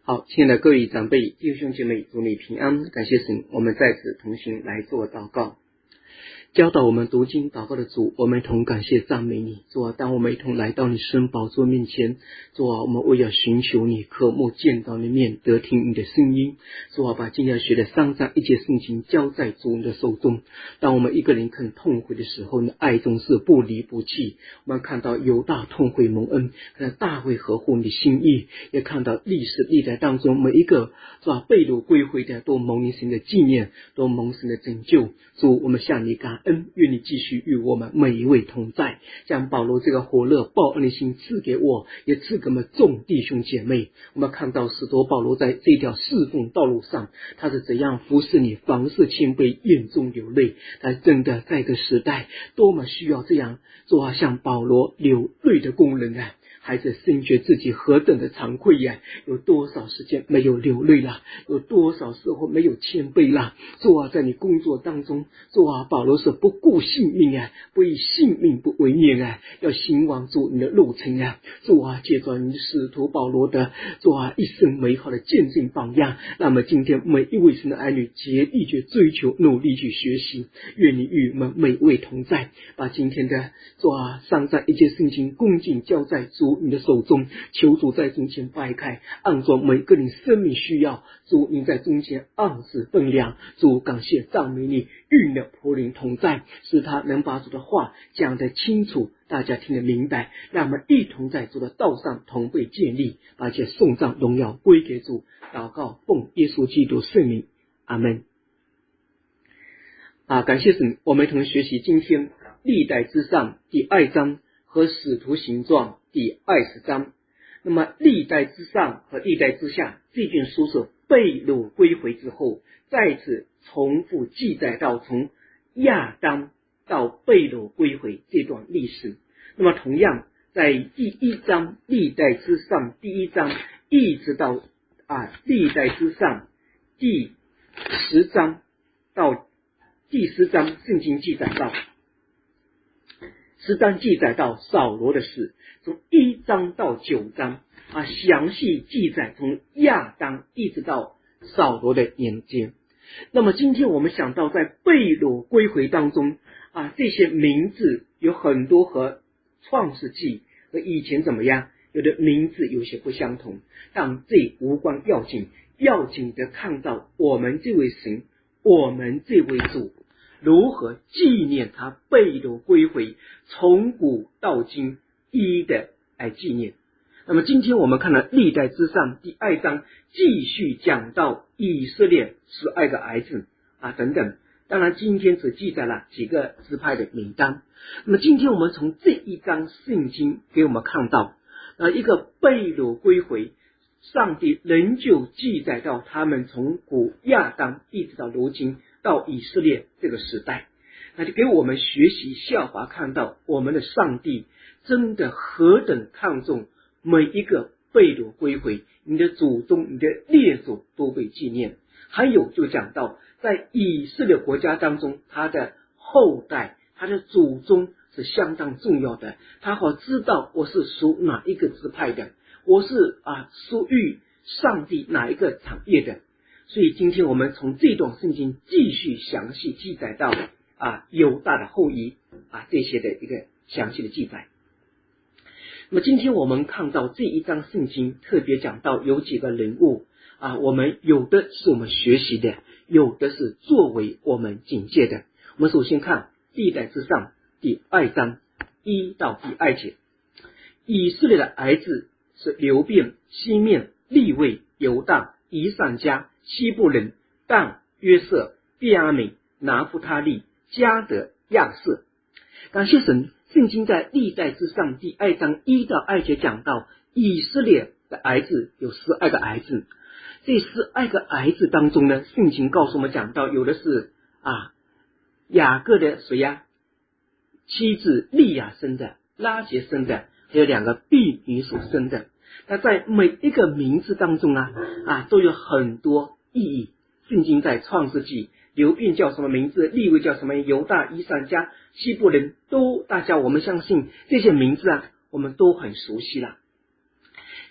好，亲爱的各位长辈、弟兄姐妹，祝你平安，感谢神，我们在此同心来做祷告。教导我们读经祷告的主，我们同感谢赞美你。主啊，当我们一同来到你圣宝座面前，主啊，我们为了寻求你，渴慕见到你面，得听你的声音。主啊，把今天学的上章一节圣经交在主你的手中。当我们一个人肯痛悔的时候，你的爱中是不离不弃。我们看到犹大痛悔蒙恩，看到大卫合乎你的心意，也看到历史历代当中每一个是吧被掳归回的都蒙神的纪念，都蒙神的拯救。主，我们向你感恩，愿你继续与我们每一位同在，将保罗这个火热报恩的心赐给我，也赐给我们众弟兄姐妹。我们看到使徒保罗在这条侍奉道路上，他是怎样服侍你，凡事谦卑，眼中流泪。他真的在这个时代多么需要这样做像保罗流泪的工人啊！孩子深觉自己何等的惭愧呀！有多少时间没有流泪了？有多少时候没有谦卑了？主啊，在你工作当中，主啊，保罗是不顾性命啊，不以性命不为念啊，要行往主你的路程啊！主啊，借着你使徒保罗的主啊一生美好的见证榜样，那么今天每一位神的儿女竭力去追求，努力去学习，愿你与我们每位同在，把今天的主啊上章一节圣经恭敬交在主你的手中，求主在中间掰开，按照每个人生命需要，主你在中间按时分量。主感谢赞美你，与你的仆人同在，使他能把主的话讲得清楚，大家听得明白，让我们一同在主的道上同被建立，而且颂赞荣耀归给主。祷告奉耶稣基督圣名，阿们。感谢神，我们一同学习今天历代之上第2章和使徒行传第20章。那么历代之上和历代之下这卷书是被掳归回之后再次重复记载到从亚当到被掳归回这段历史。那么同样在第1章历代之上第1章一直到历代之上第10章到第10章，圣经记载到10章记载到扫罗的事，从1章到9章详细记载从亚当一直到扫罗的年间。那么今天我们想到在被掳归回当中这些名字有很多和创世纪和以前怎么样，有的名字有些不相同，但这无关要紧，要紧的看到我们这位神，我们这位主如何纪念他被掳归回，从古到今一一的来纪念。那么今天我们看了历代之上第2章，继续讲到以色列12个儿子等等，当然今天只记载了几个支派的名单。那么今天我们从这一章圣经给我们看到一个被掳归回，上帝仍旧记载到他们从古亚当一直到如今到以色列这个时代，那就给我们学习效法，看到我们的上帝真的何等看重每一个被掳归回，你的祖宗你的列祖都被纪念。还有就讲到在以色列国家当中，他的后代他的祖宗是相当重要的，他好知道我是属哪一个支派的，我是属于上帝哪一个产业的。所以今天我们从这段圣经继续详细记载到犹大的后裔这些的一个详细的记载。那么今天我们看到这一章圣经特别讲到有几个人物我们有的是我们学习的，有的是作为我们警戒的。我们首先看历代之上第2章1到第2节。以色列的儿子是流便、西面、利未、犹大、以散家、西布伦、但、约瑟、便雅悯、拿弗他利、迦得、亚瑟。感谢神，圣经在历代之上第2章1到2节讲到以色列的儿子有12个儿子，这12个儿子当中呢，圣经告诉我们讲到有的是雅各的谁妻子利亚生的，拉结生的，还有2个婢女所生的。那在每一个名字当中都有很多意义。圣经在创世纪流便叫什么名字，利未叫什么，犹大、以散家、西布伦都大家我们相信这些名字我们都很熟悉了。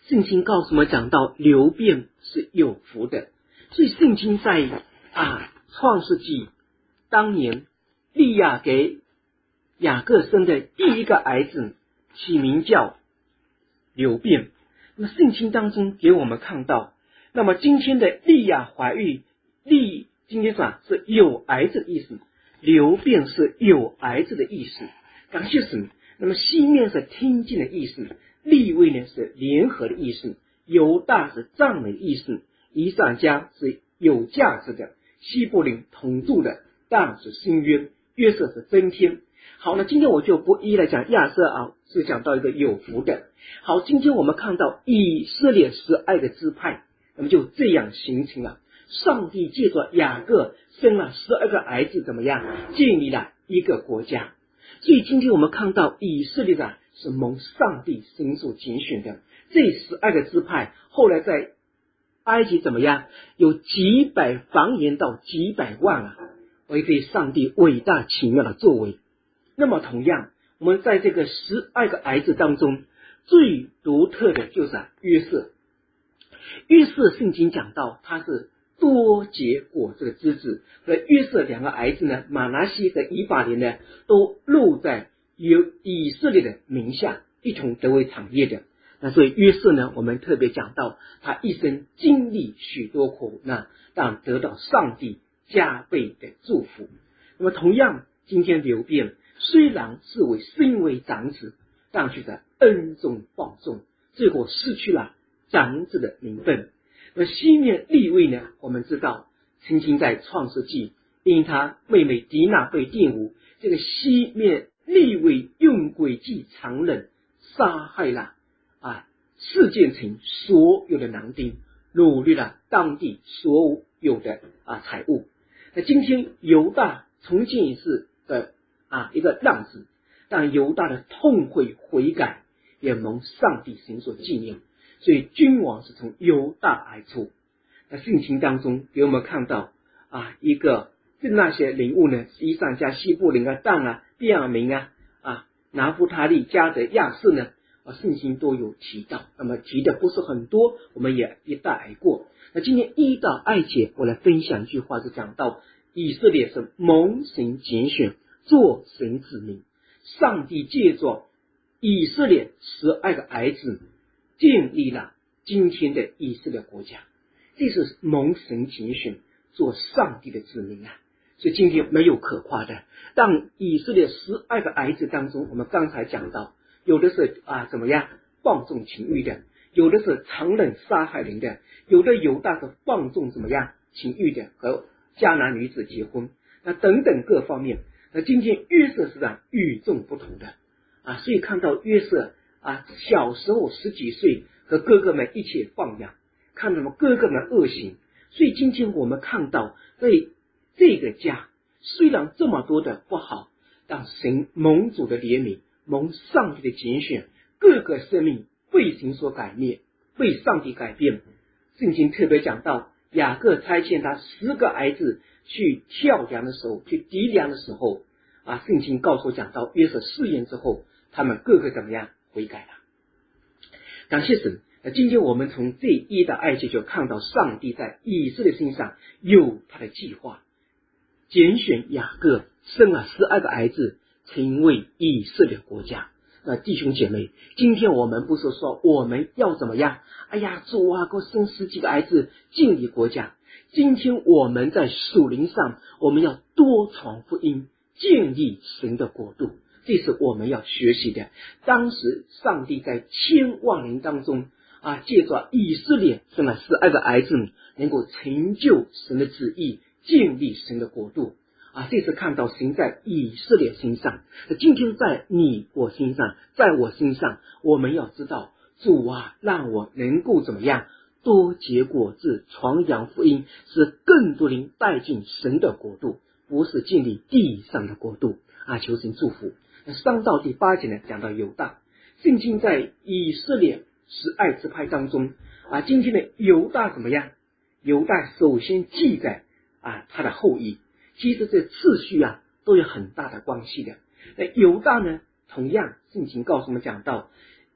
圣经告诉我们讲到流便是有福的，所以圣经在创世纪当年利亚给雅各生的第一个儿子起名叫流便。那么圣经当中给我们看到，那么今天的利亚怀孕，今天是有儿子的意思，流便是有儿子的意思，感谢神。那么西面是听进的意思，利未呢是联合的意思，犹大是赞美的意思，以撒家是有价值的，希伯伦同住的，但是新约，约瑟是增添。好，那今天我就不一一来讲亚瑟是讲到一个有福的。好，今天我们看到以色列12个支派，那么就这样形成了。上帝借着雅各生了12个儿子，怎么样建立了一个国家。所以今天我们看到以色列是蒙上帝神所拣选的，这12个支派后来在埃及怎么样，有几百繁衍到几百万为对上帝伟大奇妙的作为。那么同样，我们在这个12个儿子当中，最独特的就是约瑟。约瑟圣经讲到他是多结果子的枝子，和约瑟2个儿子呢，马拿西和以法莲呢，都录在以色列的名下，一同得为产业的。那所以约瑟呢，我们特别讲到他一生经历许多苦难，但得到上帝加倍的祝福。那么同样，今天流便虽然身为长子，但却在恩中放纵，结果失去了长子的名分。那西面利未呢，我们知道曾经在创世纪因他妹妹迪娜被玷污，这个西面利未用诡计残忍杀害了事件城所有的男丁，掳掠了当地所有的财物。那今天犹大重建也是一个浪子，但犹大的痛悔悔改也蒙上帝神所纪念，所以君王是从犹大而出。那圣经当中给我们看到那些人物呢，以撒家、希伯伦但便雅悯拿弗他利、迦得、亚瑟呢，圣经都有提到。那么提的不是很多，我们也一带而过。那今天1到2节我来分享一句话，就讲到以色列是蒙神拣选做神子民，上帝借着以色列12个儿子建立了今天的以色列国家，这是蒙神拣选做上帝的子民所以今天没有可夸的。但以色列12个儿子当中，我们刚才讲到，有的是怎么样放纵情欲的，有的是残忍杀害人的，有的犹大是放纵怎么样情欲的，和迦南女子结婚，那等等各方面。那今天约瑟是与众不同的所以看到约瑟小时候10几岁和哥哥们一起放羊，看到哥哥们恶行，所以今天我们看到这个家虽然这么多的不好，但神蒙主的怜悯，蒙上帝的拣选，各个生命被神所改灭，被上帝改变。圣经特别讲到雅各差遣他10个儿子去跳梁的时候，去敌梁的时候圣经告诉讲到约瑟试验之后，他们各个怎么样悔改了。感谢神。今天我们从这1到2节就看到上帝在以色列身上有他的计划，拣选雅各生了12个儿子成为以色列国家。弟兄姐妹，今天我们不是说我们要怎么样，主给我生10几个儿子建立国家。今天我们在属灵上，我们要多传福音，建立神的国度，这是我们要学习的。当时上帝在千万人当中借着以色列生了12个儿子，能够成就神的旨意，建立神的国度这是看到神在以色列身上。今天在你我身上，在我身上，我们要知道主让我能够怎么样多结果子，传扬福音，使更多人带进神的国度，不是建立地上的国度求神祝福。3到第8节呢，讲到犹大。圣经在以色列12支派当中今天的犹大怎么样？犹大首先记载他的后裔，其实这次序都有很大的关系的。那犹大呢，同样圣经告诉我们讲到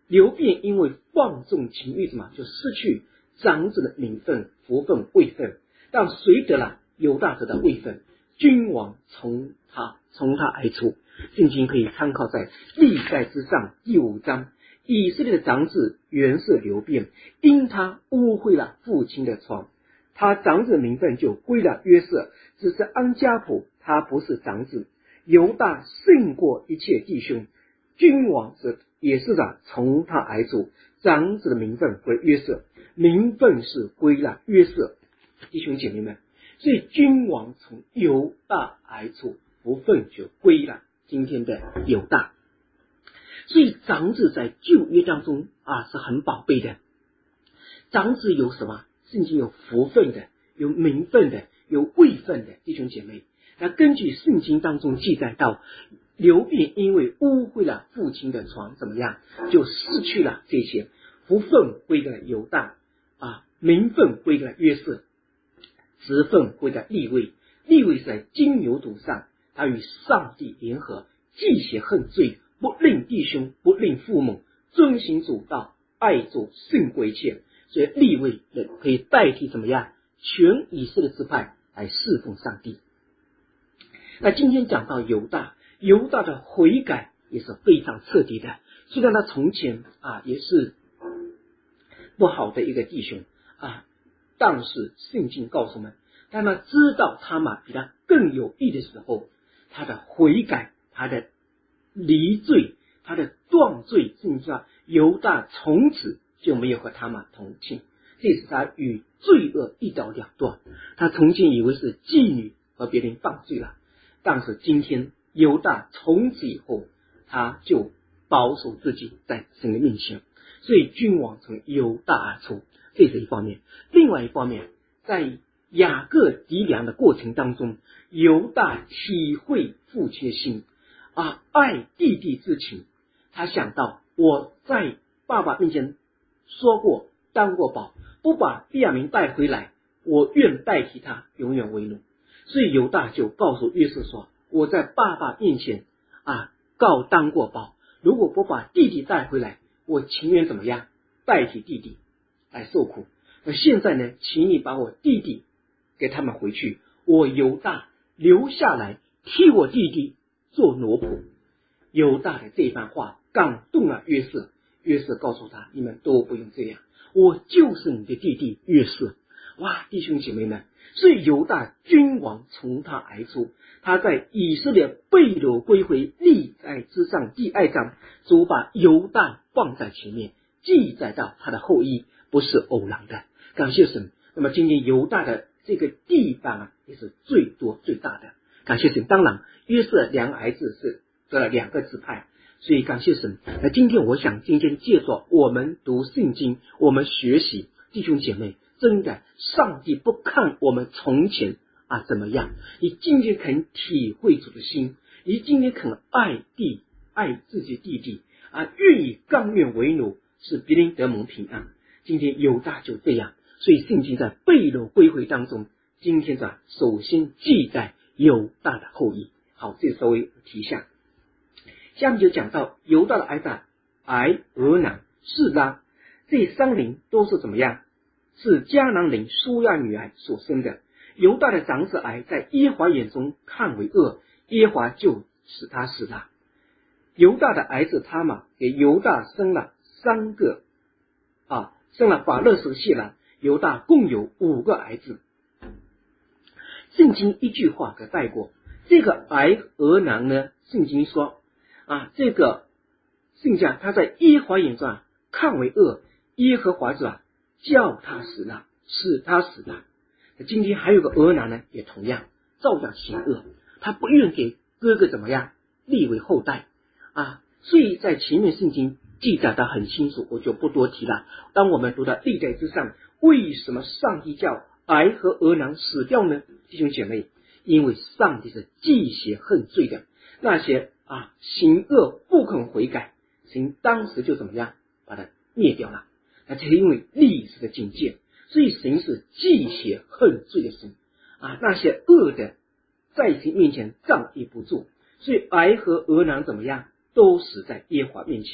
流便因为放纵情欲就失去长子的名分、福分、位分，但谁得了？犹大得到位分，君王从他而出。圣经可以参考在历代之上第5章，以色列的长子原是流便，因他污秽了父亲的床，他长子的名分就归了约瑟，只是安家谱他不是长子。犹大胜过一切弟兄，君王也是从他而出，长子的名分归约瑟，名分是归了约瑟。弟兄姐妹们，所以君王从犹大而出，福分就归了今天的犹大。所以长子在旧约当中是很宝贝的。长子有什么？圣经有福分的，有名分的，有位分的。弟兄姐妹，那根据圣经当中记载到，流便因为污秽了父亲的床，怎么样？就失去了这些，福分归给了犹大名分归给了约瑟，职分归给了利未。利未是在金牛犊上，他与上帝联合，忌邪恨罪，不令弟兄，不令父母，遵行主道，爱主胜过一切。所以利未人可以代替怎么样？全以色列支派来侍奉上帝。那今天讲到犹大的悔改也是非常彻底的。虽然他从前也是不好的一个弟兄但是圣经告诉我们，当他知道他们比他更有益的时候，他的悔改，他的离罪，他的断罪，甚至犹大从此就没有和他们同寝，这是他与罪恶一刀两断。他从前以为是妓女和别人犯罪了，但是今天犹大从此以后，他就保守自己在神的面前。所以君王从犹大而出，这是一方面。另外一方面，在雅各敌粮的过程当中，犹大体会父亲的心爱弟弟之情。他想到我在爸爸面前说过当过保，不把便雅悯带回来，我愿代替他永远为奴。所以犹大就告诉约瑟说，我在爸爸面前告当过保，如果不把弟弟带回来，我情愿怎么样代替弟弟来受苦。那现在呢，请你把我弟弟给他们回去，我犹大留下来替我弟弟做奴仆。犹大的这番话感动了约瑟，约瑟告诉他，你们都不用这样，我就是你的弟弟约瑟。哇，弟兄姐妹们，所以犹大君王从他而出，他在以色列被掳归回历代之上第2章，主把犹大放在前面，记载到他的后裔，不是偶然的。感谢神。那么今天犹大的这个地方也是最多最大的，感谢神。当然约瑟2个儿子是得了2个支派，所以感谢神。那今天我想借着我们读圣经，我们学习，弟兄姐妹，真的上帝不看我们从前怎么样，你今天肯体会主的心，你今天肯爱自己弟弟愿意甘愿为奴，使别人得蒙平安。今天犹大就这样，所以圣经在被掳归回当中，今天首先记载犹大的后裔。好，这稍微提一下。下面就讲到犹大的儿子俄南、示拉，这3人都是怎么样？是迦南人舒亚女儿所生的。犹大的长子在耶和华眼中看为恶，耶和华就使他死了。犹大的儿子他玛给犹大生了3个生了法勒斯、谢兰。犹大共有5个儿子。圣经一句话给带过，这个俄南呢，圣经说这个剩下他在耶和华眼中看为恶，耶和华叫他死了，使他死了。今天还有个俄南呢，也同样照样行恶，他不愿给哥哥怎么样立为后代所以在前面圣经记载的很清楚，我就不多提了。当我们读到历代之上，为什么上帝叫和俄南死掉呢？弟兄姐妹，因为上帝是忌邪恨罪的，那些行恶不肯悔改，神当时就怎么样把它灭掉了。那这是因为历史的警戒，所以神是忌邪恨罪的神那些恶的在神面前站立不住，所以和俄南怎么样都死在耶和华面前。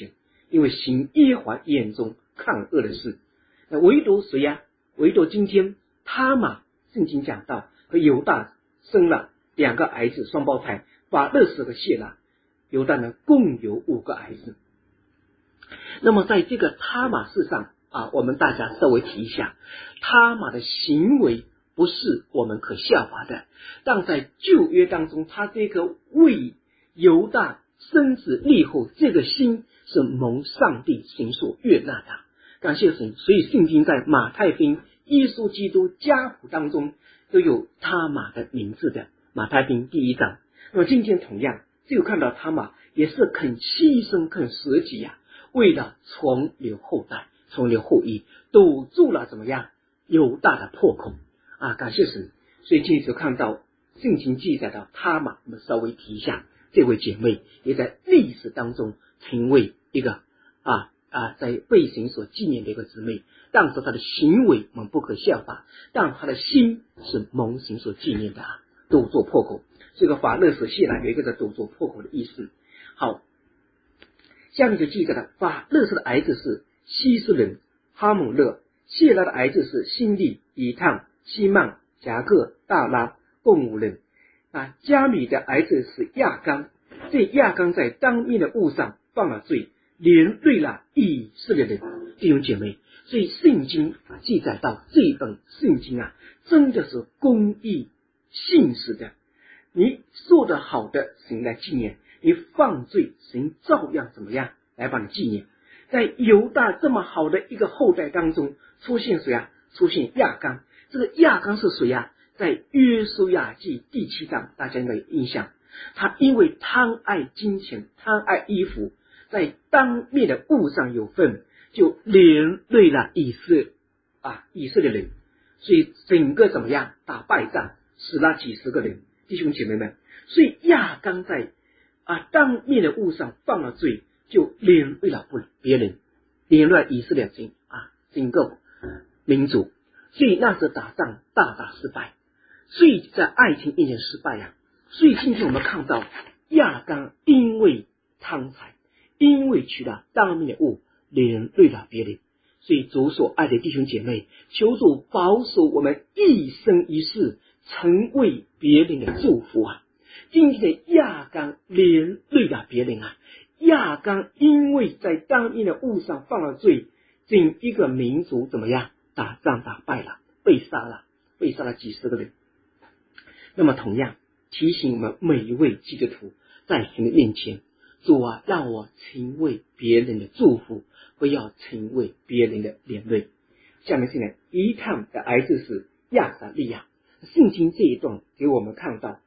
因为行耶和华眼中看恶的事。那唯独谁呀？唯独今天他玛，圣经讲到和犹大生了2个儿子，双胞胎，法勒斯和谢拉。犹大呢共有5个儿子。那么在这个他玛事上我们大家稍微提一下，他玛的行为不是我们可效法的，但在旧约当中，他这个为犹大生子立后，这个心是蒙上帝神所悦纳的，感谢神。所以圣经在马太福音、耶稣基督家谱当中都有他玛的名字的，马太福音第1章。那么今天同样就看到他玛也是肯牺牲、肯舍己为了存留后代、存留后裔，堵住了怎么样犹大的破口感谢神。所以今天就看到圣经记载到他玛，我们稍微提一下，这位姐妹也在历史当中成为一个在被神所纪念的一个姊妹。但是她的行为我们不可效法，但她的心是蒙神所纪念的堵住破口。这个法勒斯谢拉有一个堵住破口的意思。好，下面就记载了法勒斯的儿子是希斯人、哈姆勒，谢拉的儿子是辛利、以探、希曼、贾各、大拉，共5人。加米的儿子是亚刚，这亚刚在当面的物上犯了罪，连累了以色列人。弟兄姐妹，所以圣经记载到这本圣经真的是公义信实的。你做得好的，神来纪念；你犯罪，神照样怎么样来帮你纪念。在犹大这么好的一个后代当中，出现谁出现亚刚。这个亚刚是谁在约书亚记第7章，大家应该有印象。他因为贪爱金钱、贪爱衣服，在当面的物上有份，就连累了以色列人。所以整个怎么样打败仗，死了几十个人。弟兄姐妹们，所以亚刚在当面的物上犯了罪，就连累了别人，连累了以色列人整个民族。所以那时打仗大失败，所以在爱情面前失败所以今天我们看到亚刚因为贪财，因为取了当面的物，连累了别人。所以主所爱的弟兄姐妹，求主保守我们一生一世成为别人的祝福今天的亚刚连累了别人亚刚因为在当面的物上犯了罪，整一个民族怎么样打仗打败了，被杀了几十个人。那么同样提醒我们每一位基督徒，在神的面前，主让我成为别人的祝福，不要成为别人的连累。下面是呢，以探的儿子是亚撒利亚。圣经这一段给我们看到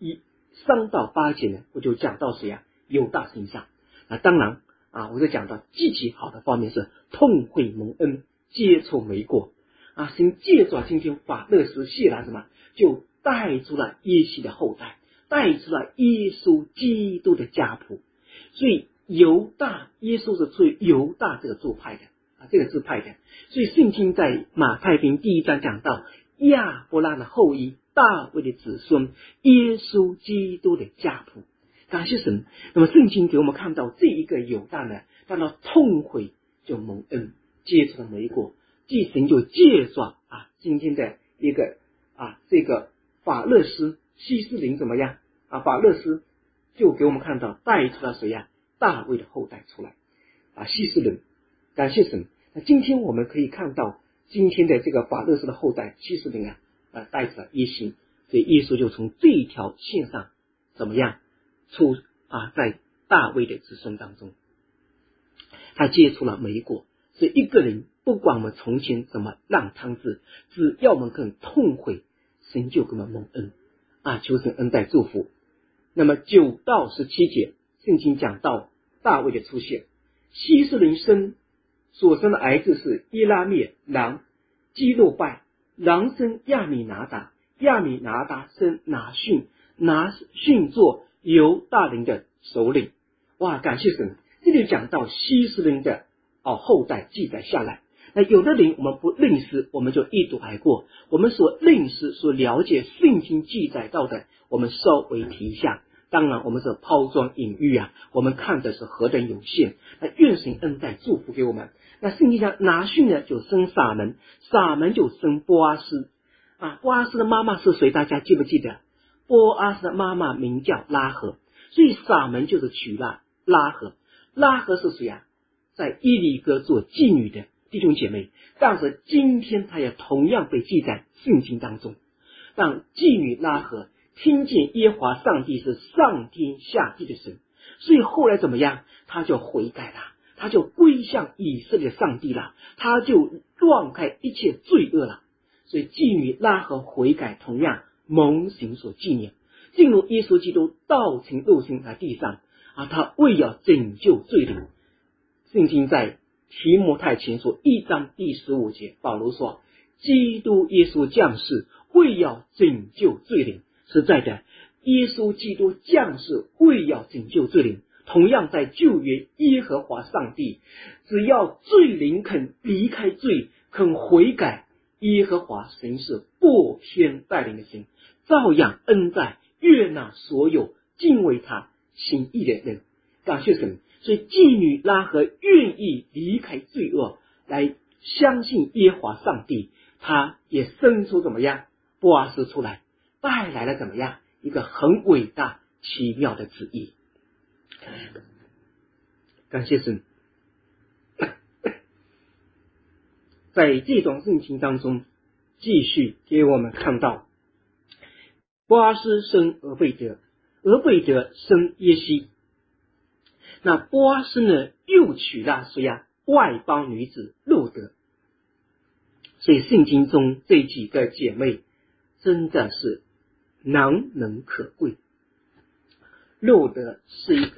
3到8节呢，我就讲到谁犹大身上。当然我就讲到积极好的方面是痛悔蒙恩，接受美果神借着今天法勒斯谢拉就带出了耶西的后代，带出了耶稣基督的家谱。所以犹大，耶稣是属于犹大这个支派的所以圣经在马太福音第1章讲到亚伯拉罕的后裔，大卫的子孙，耶稣基督的家谱。感谢神。那么圣经给我们看到这一个犹大呢，当他痛悔就蒙恩，接触了美果。即神就借着今天的一个这个法勒斯希斯林怎么样法勒斯就给我们看到带出了谁大卫的后代出来希斯林。感谢神。那今天我们可以看到今天的这个法勒斯的后代希斯林带出了耶稣，所以耶稣就从这一条线上怎么样出在大卫的子孙当中，他结出了美果。所以一个人不管我们从前怎么浪汤子，只要我们更痛悔，神就给我们蒙恩求神恩待祝福。那么9到17节圣经讲到大卫的出现。希斯林所生的儿子是伊拉灭、狼、基洛拜，狼生亚米拿达，亚米拿达生拿逊，拿逊做犹大人的首领。感谢神。这里讲到希斯林的后代记载下来。那有的人我们不认识，我们就一读而过。我们所认识所了解圣经记载到的，我们稍微提一下。 当然我们是抛砖引玉啊，我们看的是何等有限。那愿神恩待祝福给我们。那圣经上拿逊呢就生撒门，撒门就生波阿斯啊。波阿斯的妈妈是谁？大家记不记得？波阿斯的妈妈名叫拉合，所以撒门就是娶了拉合。拉合是谁啊？在耶利哥做妓女的弟兄姐妹，但是今天她也同样被记在圣经当中。让妓女拉合听见耶和华上帝是上天下地的神，所以后来怎么样？他就悔改了，他就归向以色列上帝了，他就断开一切罪恶了。所以妓女拉合悔改，同样蒙神所纪念，进入耶稣基督道成肉身在地上啊，他为要拯救罪人。圣经在提摩太前书1章第15节，保罗说，基督耶稣降世为要拯救罪人。实在的，耶稣基督降世为要拯救罪人。同样在旧约，耶和华上帝只要罪人肯离开罪，肯悔改，耶和华神是不偏待人的神，照样恩待悦纳所有敬畏他心意的人。感谢神。所以妓女拉合愿意离开罪恶，来相信耶和华上帝，他也生出怎么样波阿斯出来，带来了怎么样一个很伟大奇妙的旨意。感谢神。在这段圣经当中，继续给我们看到波阿斯生俄贝德，俄贝德生耶西。那波阿斯呢又娶了谁呀？外邦女子路德。所以圣经中这几个姐妹真的是难能可贵。路德是一个，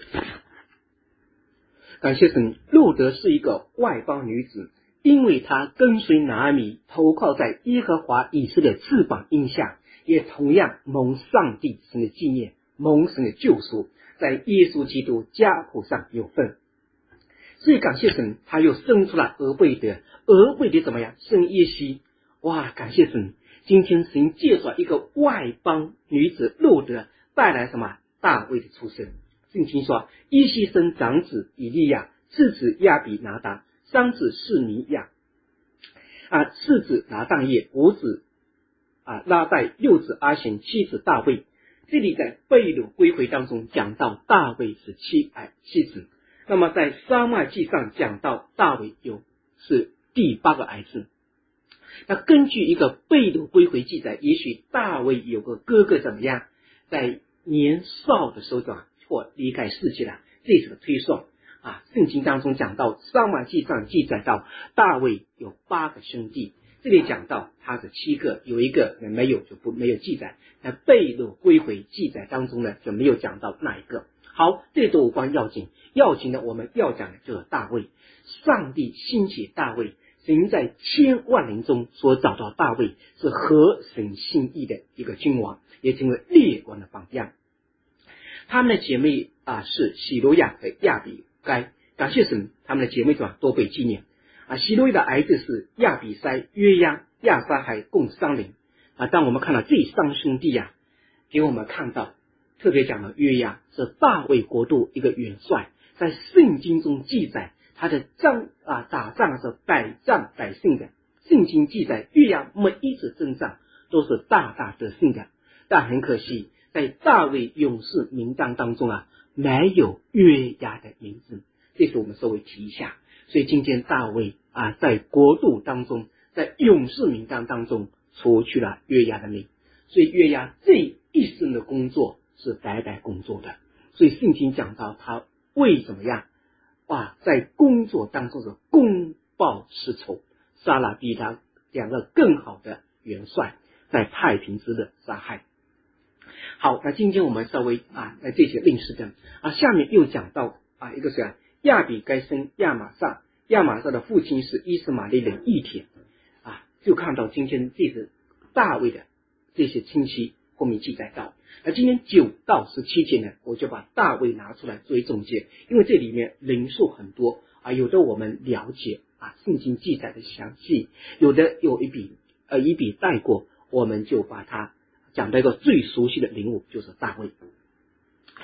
感谢神，路德是一个外邦女子，因为她跟随拿俄米，投靠在耶和华以色列翅膀荫下，也同样蒙上帝神的纪念，蒙神的救赎，在耶稣基督家谱上有份。所以感谢神，他又生出了俄贝德，俄贝德怎么样？生耶西。哇，感谢神，今天神介绍一个外邦女子路德，带来什么？大卫的出生。圣经说，耶西生长子以利亚，次子亚比拿达，三子示尼亚，四子拿但业，五子拉代，六子阿贤，七子大卫。这里在被掳归回当中讲到大卫是妻子，那么在撒母耳记上讲到大卫是第8个儿子。那根据一个被掳归回记载，也许大卫有个哥哥怎么样，在年少的时候或离开世界了，这是个推算圣经当中讲到撒母耳记上记载到大卫有8个兄弟，这里讲到他是7个，有一个没有没有记载，那被掳归回记载当中呢就没有讲到那一个。好，这都无关要紧，要紧的我们要讲的就是大卫。上帝兴起大卫，神在千万人中所找到大卫，是合神心意的一个君王，也成为列国的榜样。他们的姐妹是喜罗亚和亚比该，感谢神，他们的姐妹都被纪念。喜罗亚的儿子是亚比筛、约押、亚撒海共3人。当我们看到这3兄弟给我们看到，特别讲到约押是大卫国度一个元帅，在圣经中记载他的打仗是百战百胜的。圣经记载约押每一次征战都是大大得胜的，但很可惜在大卫勇士名单当中没有约押的名字，这是我们稍微提一下。所以今天大卫在国度当中，在勇士名单当中除去了约押的名，所以约押这一生的工作是白白工作的。所以圣经讲到他为怎么样在工作当中是公报私仇，杀了比他2个更好的元帅，在太平之日杀害。好，那今天我们稍微在这些历史的下面又讲到一个是亚比该生亚玛撒，亚玛撒的父亲是伊斯玛利人以铁就看到今天这是大卫的这些亲戚后面记载到。那今天9到17节呢，我就把大卫拿出来作为总结，因为这里面人数很多有的我们了解圣经记载的详细，有的有一笔带过，我们就把它讲到一个最熟悉的人物，就是大卫。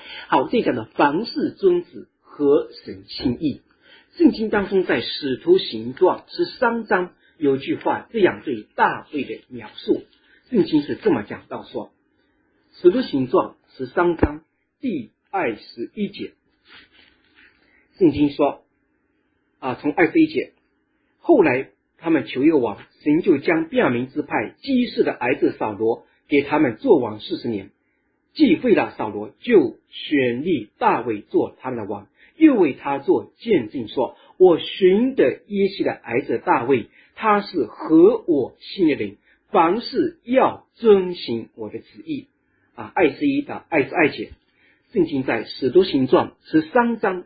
好，这讲的凡事遵旨合神心意。圣经当中在使徒行传13章有句话这样对大卫的描述，圣经是这么讲到说，使徒行传13章第21节，圣经说从21节，后来他们求一个王，神就将便雅悯支派基士的儿子扫罗给他们做王40年，既废了扫罗，就选立大卫做他们的王，又为他做见证说，我寻得耶西的儿子大卫，他是合我心的人，凡事要遵行我的旨意。21到22节，圣经在使徒行传13章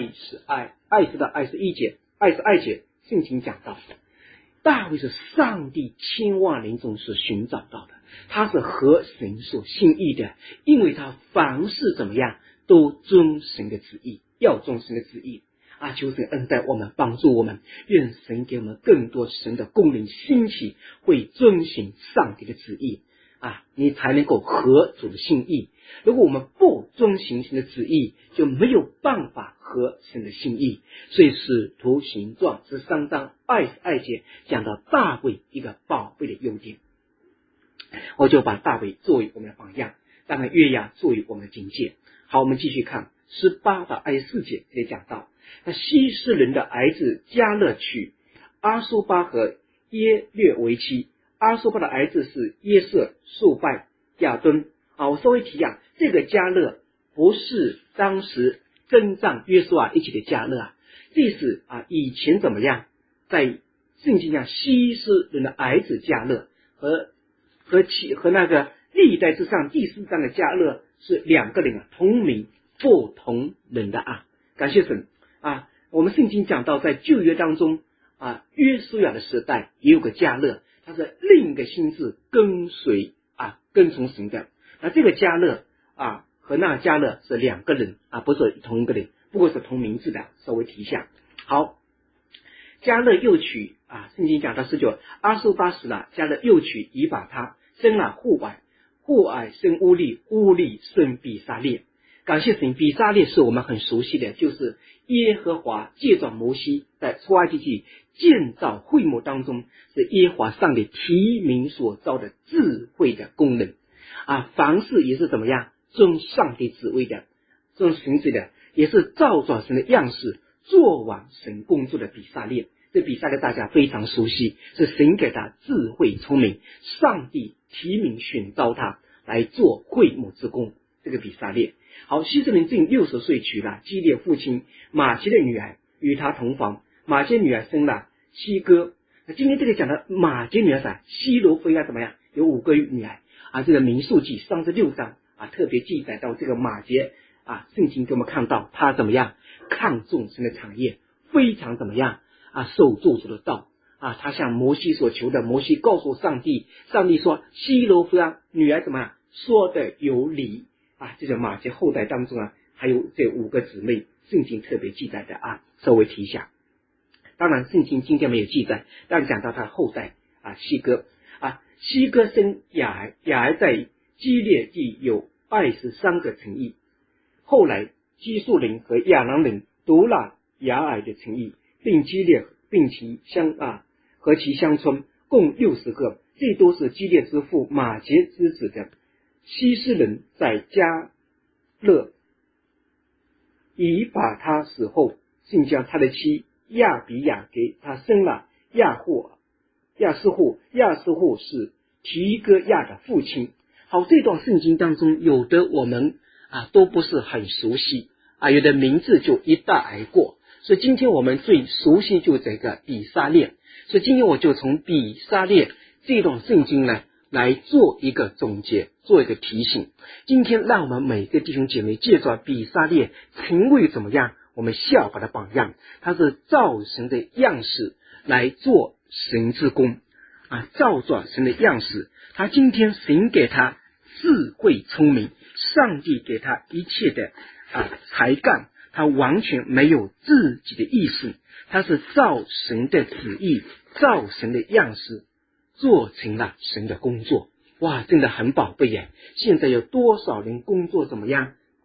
20到21节，22节，圣经讲到大卫是上帝千万人中所寻找到的，他是合神所心意的，因为他凡事怎么样都遵神的旨意，要遵神的旨意求神恩待我们，帮助我们，愿神给我们更多神的供应兴起，会遵行上帝的旨意你才能够合主的心意。如果我们不遵行神的旨意，就没有办法合神的心意。所以使徒行传13章22节讲到大卫一个宝贝的优点，我就把大卫作为我们的榜样，当然约押作为我们的警戒。好，我们继续看18到24节，这里讲到那希斯人的儿子迦勒娶阿苏巴和耶略为妻，阿苏巴的儿子是耶色、素拜、亚敦我稍微提一下，这个迦勒不是当时征战约书亚一起的迦勒这是以前怎么样，在圣经上希斯人的儿子迦勒和那个历代之上第4章的迦勒是两个人同名不同人的感谢神我们圣经讲到在旧约当中约书亚的时代也有个迦勒，他是另一个心志跟从神的。那这个迦勒和那个迦勒是两个人不是同一个人，不过是同名字的，稍微提一下。好，迦勒又娶圣经讲到19，阿苏巴死了，迦勒又娶以法他，生了户珥，户珥生乌利，乌利生比撒列。感谢神，比撒列是我们很熟悉的，就是耶和华借着摩西在出埃及记建造会幕当中，是耶和华上帝提名所造的智慧的工人凡事也是怎么样遵上帝旨意的，遵神旨的，也是照着神的样式做完神工作的比撒列。这比撒列大家非常熟悉，是神给他智慧聪明，上帝提名选召他来做会幕之工，这个比撒列。好，希斯人正60岁娶了基列父亲马基的女儿，与他同房，马基女儿生了希哥。那今天这个讲的马基女儿希罗非怎么样，有5个女儿这个民数记36章特别记载到这个马杰圣经给我们看到他怎么样看重神的产业，非常怎么样受咒诅的道他向摩西所求的，摩西告诉上帝，上帝说希罗非女儿怎么样说的有理这个马杰后代当中还有这5个姊妹，圣经特别记载的稍微提一下。当然圣经今天没有记载，但讲到他的后代希哥希哥生雅尔，雅尔在基列地有23个城邑，后来基述人和亚兰人夺了雅尔的城邑，并基列并其和其乡村共60个，这都是基列之父马杰之子的。希斯人在迦勒以法他死后，竟将他的妻亚比亚给他生了亚斯户，亚斯户是提哥亚的父亲。好，这段圣经当中有的我们都不是很熟悉有的名字就一带而过，所以今天我们最熟悉就这个比撒列，所以今天我就从比撒列这段圣经呢来做一个总结，做一个提醒。今天让我们每个弟兄姐妹借着比撒列成为怎么样我们效法的榜样，他是照神的样式来做神之功照着神的样式，他今天神给他智慧聪明，上帝给他一切的才干，他完全没有自己的意识，他是照神的旨意，照神的样式做成了神的工作。哇，真的很宝贝耶！现在有多少人工作怎么样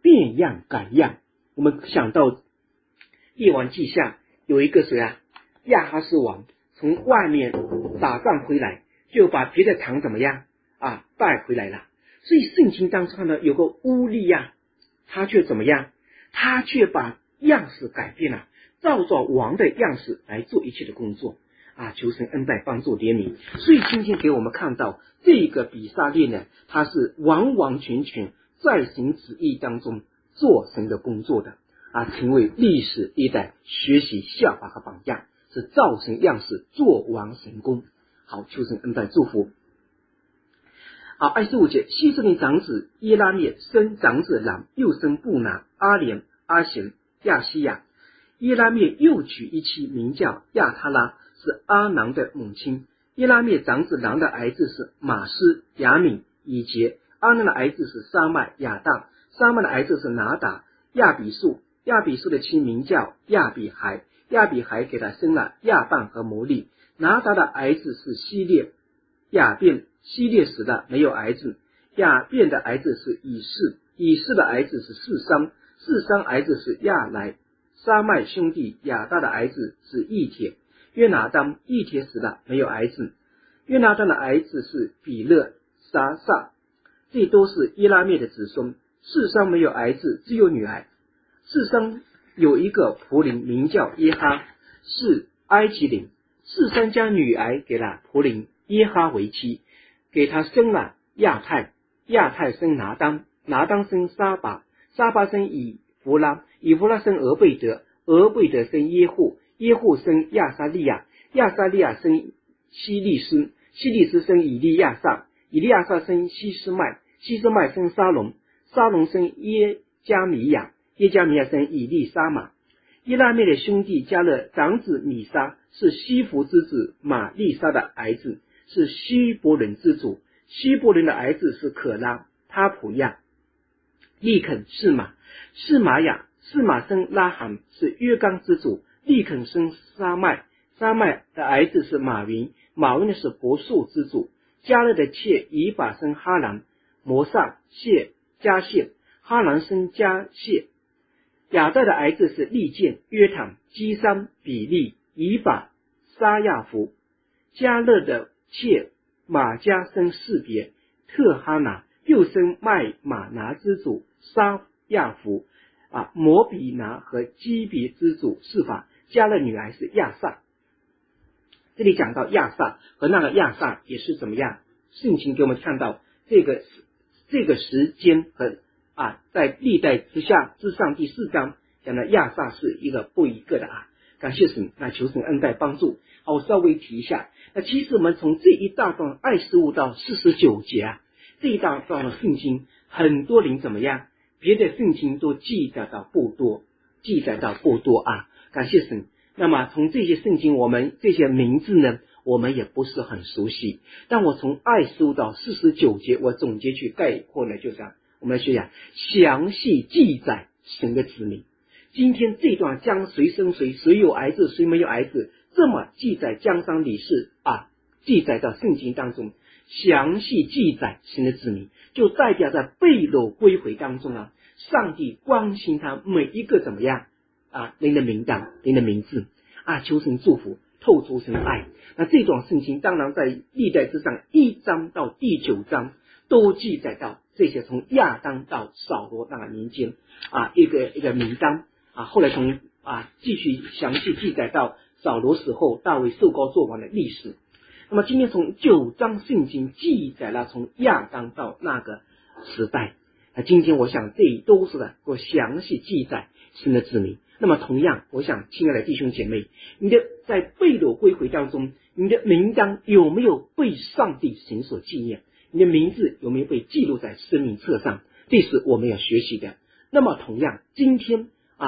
变样改样。我们想到列王记下有一个谁啊，亚哈斯王从外面打仗回来，就把别的糖怎么样带回来了。所以圣经当中呢有个乌利亚，他却怎么样，他却把样式改变了，照着王的样式来做一切的工作求神恩待帮助怜悯。所以今天给我们看到这个比撒列呢，他是完完全全在神旨意当中做神的工作的成为历史一代学习效法和榜样，是照神样式做王神功。好，求神恩待祝福。好，25节，希色尼长子耶拉灭生长子朗，又生布拿、阿莲、阿贤、亚西亚。耶拉灭又娶一妻，名叫亚他拉，是阿囊的母亲。耶拉灭长子朗的儿子是马斯、雅敏、以杰。阿囊的儿子是沙麦、亚当。沙麦的儿子是拿达、亚比树。亚比树的妻名叫亚比孩，亚比孩给他生了亚半和摩利。拿达的儿子是希列、亚便。希列死了，没有儿子。亚便的儿子是以士，以士的儿子是示商，示商儿子是亚来。沙麦兄弟亚大的儿子是以铁。约拿当，以铁死了，没有儿子。约拿当的儿子是比勒、撒撒，这都是耶拉灭的子孙。示商没有儿子，只有女儿。示商有一个仆人名叫耶哈，是埃及人。示商将女儿给了仆人耶哈为妻，给他生了亚太，亚太生拿当，拿当生沙巴，沙巴生以弗拉，以弗拉生俄贝德，俄贝德生耶户，耶户生亚撒利亚，亚撒利亚生希利斯，希利斯生以利亚撒，以利亚撒生希斯麦，希斯麦生沙龙，沙龙生耶加米亚，耶加米亚生以利沙玛。耶拉灭的兄弟加勒长子米沙是西弗之子玛利沙的儿子，是希伯伦之主。希伯伦的儿子是可拉、他普亚、利肯、示玛。示玛雅，示玛生拉罕，是约冈之主。利肯生沙麦，沙麦的儿子是马云，马云的是伯树之主。加勒的妾以法生哈兰、摩萨、谢、加谢，哈兰生加谢。亚代的儿子是利剑、约坦、基山、比利、以法、沙亚弗。加勒的妾马加生士别、特哈拿，又生麦马拿之主沙亚弗摩比拿和基比之主示法。加勒女儿是亚萨。这里讲到亚萨和那个亚萨也是怎么样，圣经给我们看到这个时间和在历代之下之上第4章讲的亚萨是一个不一个的感谢神，求神恩待帮助。好，我稍微提一下，那其实我们从这一大段25到49节这一大段的圣经，很多人怎么样，别的圣经都记载到不多感谢神。那么从这些圣经，我们这些名字呢，我们也不是很熟悉，但我从25到49节我总结去概括呢，就是我们来学详细记载神的子民。今天这段将谁生谁，谁有儿子谁没有儿子，这么记载江山理事记载到圣经当中，详细记载神的子民，就代表在被掳归回当中上帝关心他每一个怎么样人的名单、人的名字求神祝福，透出神爱。那这段圣经当然在历代之上1章到第9章都记载到这些从亚当到扫罗那个年间一个名单后来从继续详细记载到扫罗死后大卫受膏作王的历史。那么今天从9章圣经记载了从亚当到那个时代，今天我想这都是我详细记载神的子民。那么同样，我想亲爱的弟兄姐妹，你的在被掳归回当中，你的名单有没有被上帝神所纪念？你的名字有没有被记录在生命册上？这是我们要学习的。那么同样，今天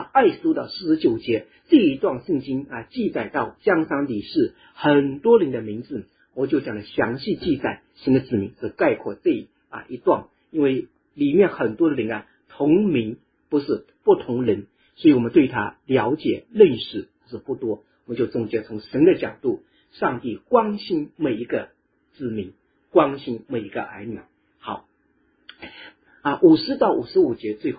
25到49节这一段圣经记载到江山理事很多人的名字，我就讲了详细记载神的子民，是概括这一段，因为里面很多的人同名不是不同人，所以我们对他了解认识是不多，我们就总结从神的角度，上帝关心每一个子民，关心每一个儿女。好50到55节最后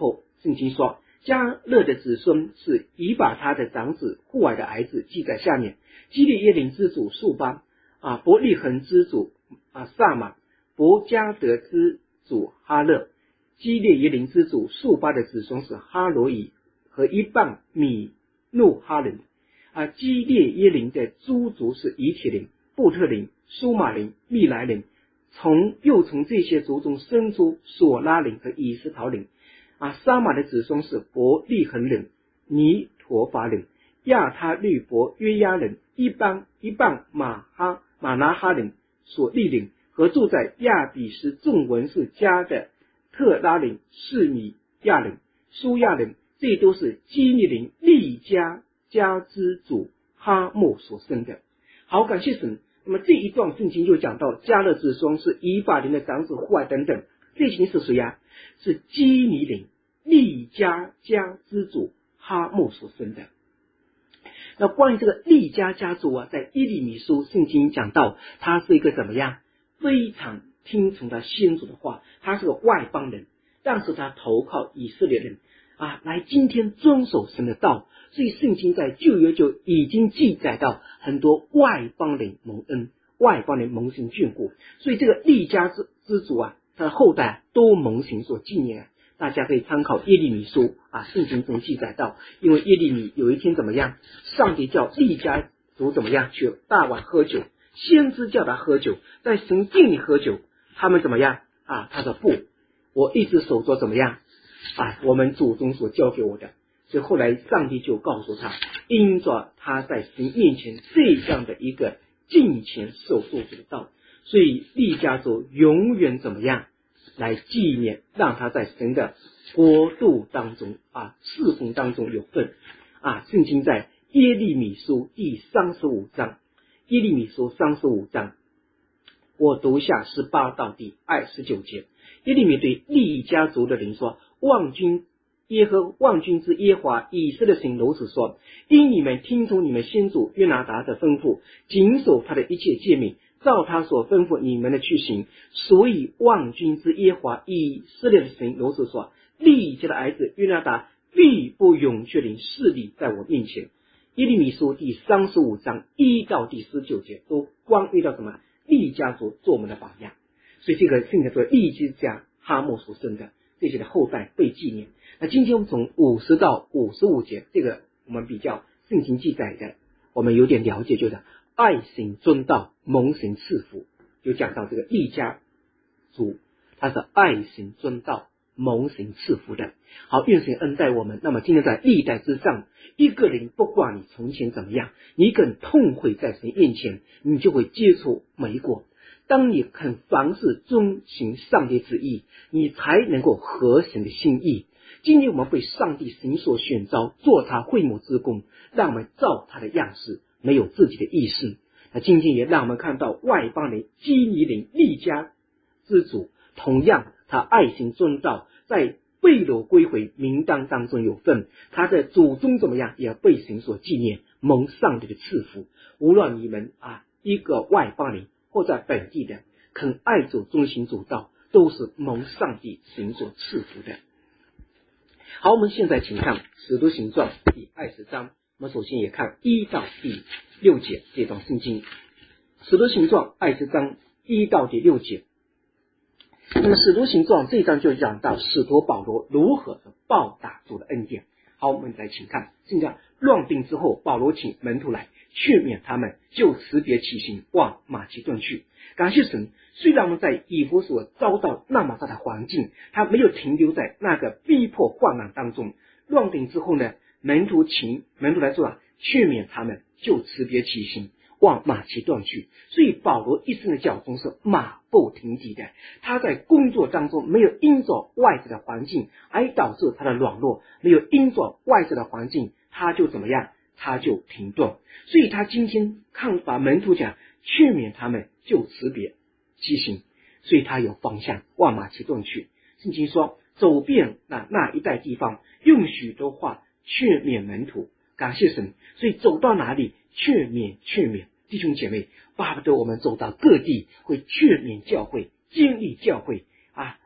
圣经说迦勒的子孙是已把他的长子户珥的儿子记在下面：基列耶琳之主述巴，伯利恒之主撒玛，伯迦得之主哈勒。基列耶琳之主述巴的子孙是哈罗以和一半米怒哈人。基列耶琳的诸族是以铁人、布特人、苏马人、密来人，又从这些族中生出索拉人和以斯陶人。撒玛的子孙是伯利恒人、尼陀法人、亚他律伯约亚人、一半马拿哈人、所利人，和住在亚比斯众文士家的特拉人、示米亚人、苏亚人，这都是基尼人利家之主哈莫所生的。好，感谢神。那么这一段圣经就讲到迦勒子孙是以法莲的长子户珥等等，这群是谁呀？是基尼人利家之主哈莫所生的。那关于这个利家家族在耶利米书圣经讲到，他是一个怎么样？非常听从他先祖的话，他是个外邦人，但是他投靠以色列人来今天遵守神的道。所以圣经在旧约就已经记载到很多外邦人蒙恩，外邦人蒙神眷顾，所以这个利家之主他的后代都蒙神所纪念。大家可以参考耶利米书圣经中记载到，因为耶利米有一天怎么样，上帝叫利家族怎么样去大碗喝酒，先知叫他喝酒，在神殿里喝酒，他们怎么样他说不，我一直守着怎么样我们祖宗所教给我的。所以后来上帝就告诉他，因着他在神面前这样的一个敬虔守住主的道，所以利家族永远怎么样来纪念，让他在神的国度当中侍奉当中有份圣经在耶利米书第35章，耶利米书35章，我读下18到第29节。耶利米对利家族的人说，望君之耶和华以色列神如此说，因你们听从你们先祖约拿达的吩咐，谨守他的一切诫命，照他所吩咐你们的去行，所以望君之耶和华以色列的神如此说，利家的儿子约拿达必不永绝领势力在我面前。耶利米书第35章1到第19节都关于到什么？利家族做我们的榜样。所以这个圣经说利家哈莫所生的这些的后代被纪念。那今天我们从50到55节，这个我们比较圣经记载的，我们有点了解，就是爱神尊道，蒙神赐福，就讲到这个利家族，他是爱神尊道，蒙神赐福的。好，愿神恩待我们。那么今天在历代之上，一个人不管你从前怎么样，你肯痛悔在神面前，你就会结出美果。当你肯凡事遵行上帝之意，你才能够合神的心意。今天我们被上帝神所选召，做他会幕之工，让我们照他的样式，没有自己的意识。那今天也让我们看到外邦人基尼人利家之主，同样他爱神尊道，在被掳归回名单当中有份，他的祖宗怎么样也被神所纪念，蒙上帝的赐福。无论你们一个外邦人或在本地的肯爱主遵行主道，都是蒙上帝神所赐福的。好，我们现在请看使徒行传第20章，我们首先也看1到第6节这段圣经。使徒行传20章1到第6节，那么使徒行传这一章就讲到使徒保罗如何报答主的恩典。好，我们来请看，现在乱定之后，保罗请门徒来劝勉他们，就辞别起行往马其顿去。感谢神，虽然我们在以弗所遭到那么大的环境，他没有停留在那个逼迫患难当中。乱定之后呢，门徒来做劝勉他们，就辞别起行往马其顿去。所以保罗一生的脚踪是马不停蹄的，他在工作当中没有因着外在的环境而导致他的软弱，没有因着外在的环境他就怎么样，他就停顿。所以他今天把门徒讲劝勉他们就辞别起行，所以他有方向往马其顿去。圣经说走遍那一带地方，用许多话劝勉门徒。感谢神，所以走到哪里劝勉弟兄姐妹，巴不得我们走到各地会劝勉教会，建立教会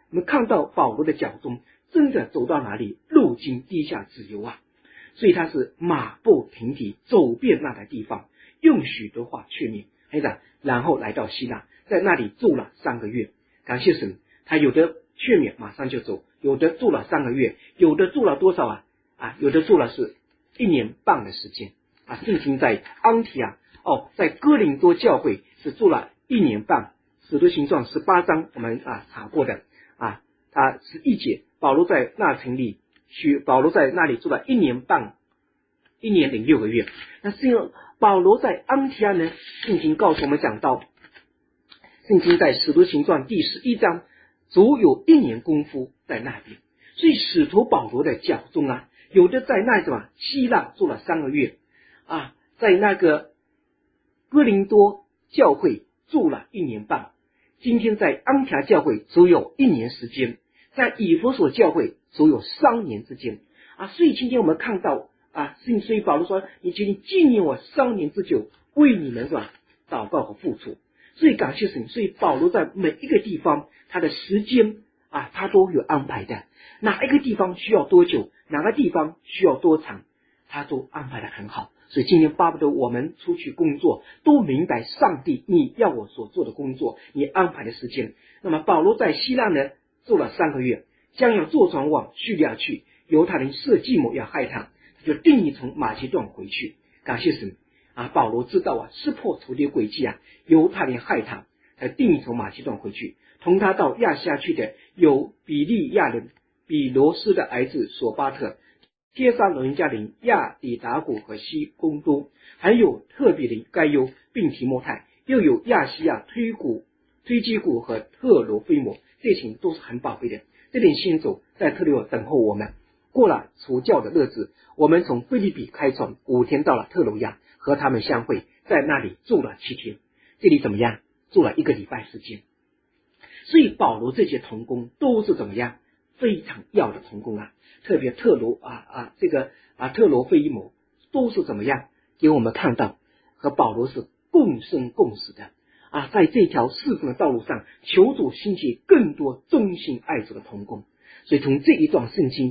我们看到保罗的脚踪真的走到哪里，路经地下之游啊，所以他是马不停蹄走遍那个地方，用许多话劝勉，然后来到希腊，在那里住了3个月。感谢神，他有的劝勉马上就走，有的住了3个月，有的住了多少有的住了是1年半的时间圣经在安提阿在哥林多教会是住了1年半。使徒行传18章我们查过的他11节，保罗在那城里保罗在那里住了1年半，1年零6个月。那是因为保罗在安提阿呢，圣经告诉我们讲到，圣经在使徒行传第11章足有1年功夫在那边。所以使徒保罗的脚踪有的在那希腊住了3个月在那个哥林多教会住了1年半，今天在安提阿教会足有1年时间，在以弗所教会足有3年之间所以今天我们看到所以保罗说，你决定纪念我3年之久，为你们祷告和付出。所以感谢神，所以保罗在每一个地方他的时间他都有安排的，哪一个地方需要多久，哪个地方需要多长，他都安排得很好。所以今天巴不得我们出去工作都明白上帝你要我所做的工作，你安排的时间。那么保罗在希腊呢住了3个月，将要坐船往叙利亚去，犹太人设计谋要害他，他就定义从马其顿回去。感谢神保罗知道识破仇敌诡计犹太人害他，才定义从马其顿回去。同他到亚细亚去的有比利亚人比罗斯的儿子索巴特、帖撒罗尼迦人亚底达古和西公都，还有特别人该犹并提摩太，又有亚细亚推基古和特罗菲摩，这群都是很宝贝的。这点先走在特罗等候我们。过了除教的日子，我们从腓立比开船5天到了特罗亚，和他们相会，在那里住了7天。这里怎么样？住了1个礼拜时间。所以保罗这些同工都是怎么样？非常要的同工特别特罗特罗菲摩都是怎么样？给我们看到和保罗是共生共死的在这条侍奉的道路上，求主兴起更多忠心爱主的同工。所以从这一段圣经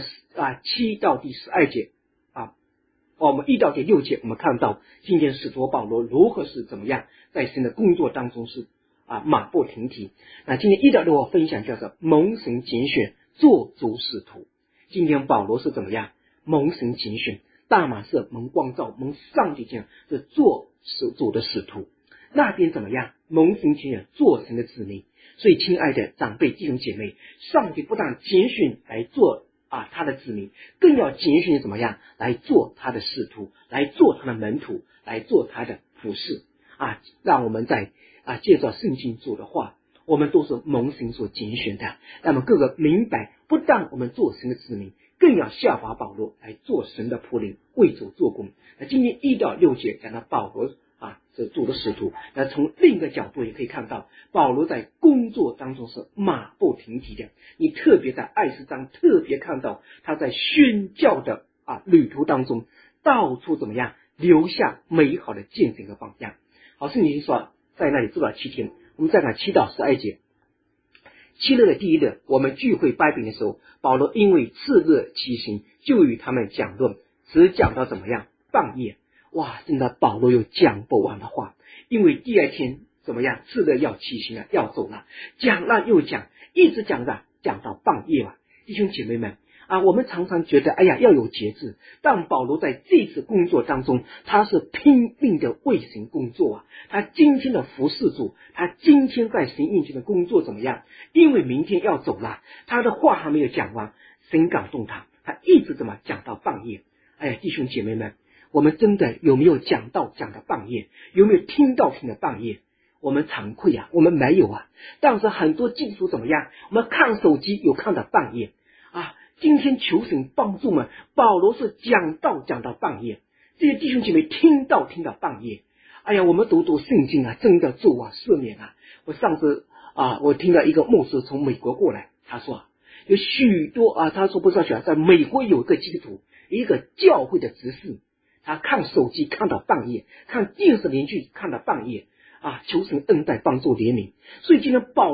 7到第12节我们1到第6节，我们看到今天使徒保罗如何是怎么样在神的工作当中是马不停蹄。那今天1到6我分享叫做蒙神拣选做主使徒。今天保罗是怎么样蒙神拣选，大马色蒙光照，蒙上帝这样是做主的使徒。那边怎么样蒙神拣选做神的子民。所以亲爱的长辈弟兄姐妹，上帝不但拣选来做他的子民，更要拣选怎么样来做他的使徒，来做他的门徒，来做他的服侍让我们在借着圣经主的话，我们都是蒙神所拣选的。那么各个明白，不但我们做神的子民，更要效法保罗来做神的仆人，为主做工。那今天1到6节讲到保罗是主的使徒。那从另一个角度也可以看到，保罗在工作当中是马不停蹄的。你特别在爱斯章特别看到他在宣教的旅途当中，到处怎么样留下美好的见证和榜样。好，圣经说在那里住了7天。我们再看7到12节。7日的第1日，我们聚会掰饼的时候，保罗因为次日起行，就与他们讲论，只讲到怎么样半夜。真的保罗有讲不完的话，因为第2天怎么样次日要起行了，要走了，讲了又讲，一直讲到半夜弟兄姐妹们我们常常觉得要有节制，但保罗在这次工作当中，他是拼命的为神工作他今天的服侍主，他今天在神面前的工作怎么样？因为明天要走了，他的话还没有讲完，神感动他一直怎么讲到半夜。弟兄姐妹们，我们真的有没有讲到半夜？有没有听到半夜？我们惭愧我们没有但是很多基督徒怎么样？我们看手机有看到半夜今天求神帮助们，保罗是讲到半夜，这些弟兄姐妹听到半夜。我们读圣经真的主赦免我上次我听到一个牧师从美国过来，他说有许多他说不知道在美国有一个基督徒，一个教会的执事，他看手机看到半夜，看电视连续看到半夜求神恩待帮助怜悯。所以今天保罗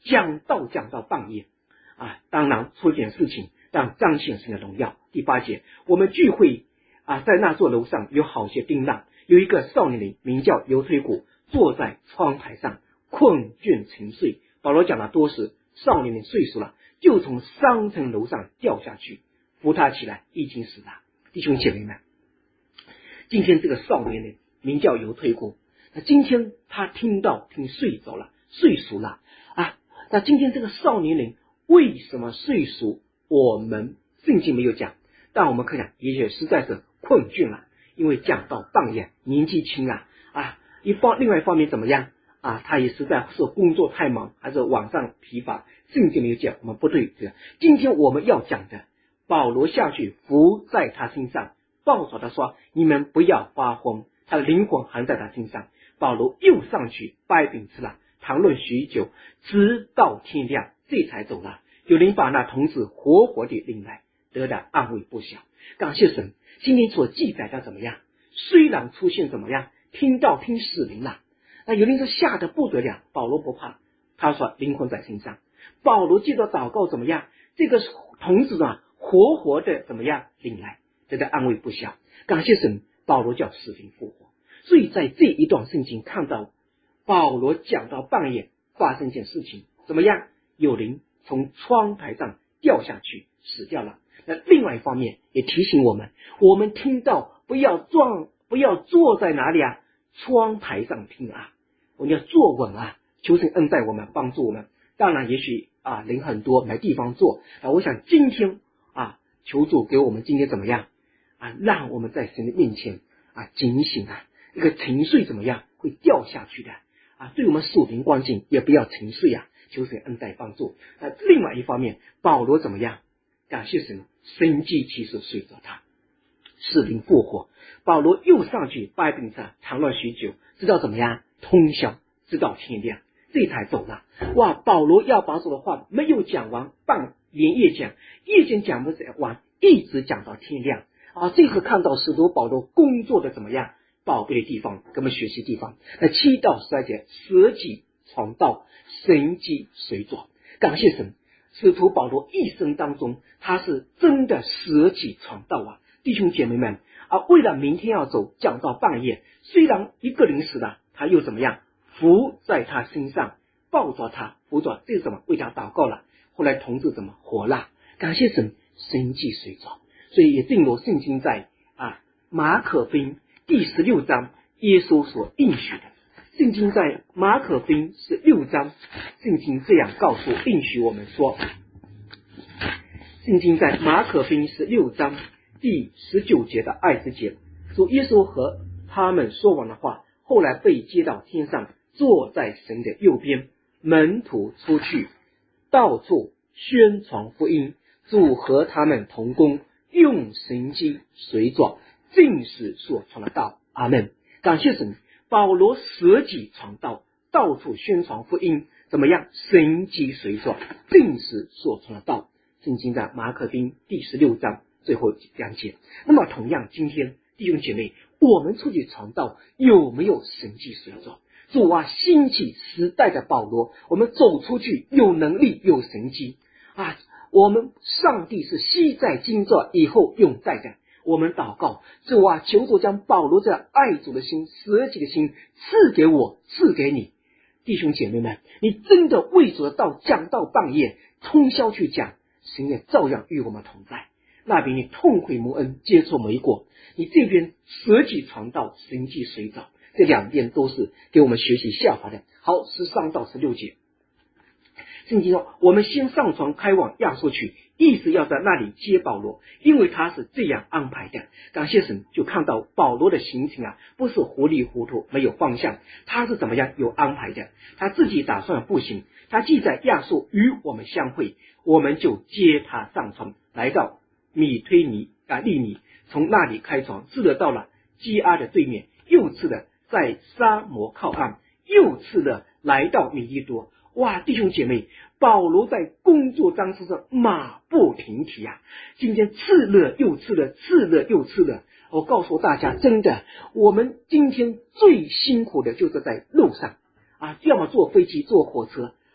讲到半夜当然出了点事情，但彰显神的荣耀。第8节，我们聚会在那座楼上有好些丁浪，有一个少年人名叫犹推古，坐在窗台上困倦沉睡。保罗讲的多是少年人睡熟了，就从3层楼上掉下去，扶他起来，已经死了。弟兄姐妹们，今天这个少年人名叫犹推古，那今天他听睡着了，睡熟了那今天这个少年人为什么睡熟，我们圣经没有讲，但我们可以讲也许实在是困倦了，因为讲到半夜，年纪轻另外一方面怎么样他也实在是工作太忙，还是晚上疲乏，圣经没有讲，我们不对这个。今天我们要讲的，保罗下去伏在他身上，抱着他说，你们不要发慌，他的灵魂还在他身上。保罗又上去掰饼吃了，谈论许久，直到天亮，这才走了。有人把那童子活活地领来，得到安慰不小。感谢神，今天所记载的怎么样？虽然出现怎么样，听死灵了，那有人说吓得不得了，保罗不怕，他说灵魂在身上。保罗接着祷告怎么样？这个童子活活的怎么样领来，得到安慰不小。感谢神，保罗叫死灵复活。所以在这一段圣经看到保罗讲到半夜发生一件事情，怎么样？有人从窗台上掉下去死掉了。那另外一方面也提醒我们听到不要坐在哪里窗台上听我们要坐稳求神恩待我们，帮助我们。当然也许人很多没地方坐我想今天求主给我们今天怎么样让我们在神的面前警醒一个沉睡怎么样会掉下去的对我们属灵光景也不要沉睡求神恩待帮助。另外一方面，保罗怎么样？感谢神，神迹奇事随着他，死灵复活。保罗又上去掰饼吃，谈论许久，直到怎么样？通宵，直到天亮，这才走了。保罗要把主的话没有讲完，连夜讲，夜间讲不完，一直讲到天亮这次看到使徒保罗工作的怎么样？宝贝的地方，跟我们学习地方。那7到12节，舍己传道，神迹随着。感谢神，使徒保罗一生当中，他是真的舍己传道弟兄姐妹们为了明天要走，讲到半夜，虽然一个人死了，他又怎么样？伏在他身上，抱着他，扶着，这是什么？为他祷告了。后来同志怎么活了？感谢神，神迹随着。所以也正如圣经在马可福音第16章耶稣所应许的。圣经在马可福音16章，圣经这样告诉应许我们说，圣经在马可福音16章第19节到20节说，耶稣和他们说完的话，后来被接到天上，坐在神的右边。门徒出去，到处宣传福音，主和他们同工，用神迹随着，正是所传的道。阿们。感谢神，保罗舍己传道，到处宣传福音，怎么样？神迹随着，正是所传的道。圣经在马可福音第16章最后2节。那么同样，今天弟兄姐妹，我们出去传道有没有神迹随着？主兴起时代的保罗，我们走出去有能力有神迹我们上帝是昔在今在以后永在的。我们祷告，主求主将保罗这爱主的心、舍己的心赐给我，赐给你。弟兄姐妹们，你真的为主的道讲到半夜，通宵去讲，神也照样与我们同在。那边你痛悔蒙恩，接受美果，你这边舍己传道，神迹随着，这两边都是给我们学习效法的。好，13到16节，圣经说，我们先上船开往亚述去，意思要在那里接保罗，因为他是这样安排的。感谢神，就看到保罗的行程不是糊里糊涂没有方向，他是怎么样有安排的。他自己打算步行，他既在亚述与我们相会，我们就接他上船，来到米推利米，从那里开船，次的到了基阿的对面，又次的在沙摩靠岸，又次的来到米利多。弟兄姐妹，保罗在工作当中是马不停蹄今天次了又次了，次了又次了。我告诉大家，真的，我们今天最辛苦的就是在路上要么坐飞机坐火车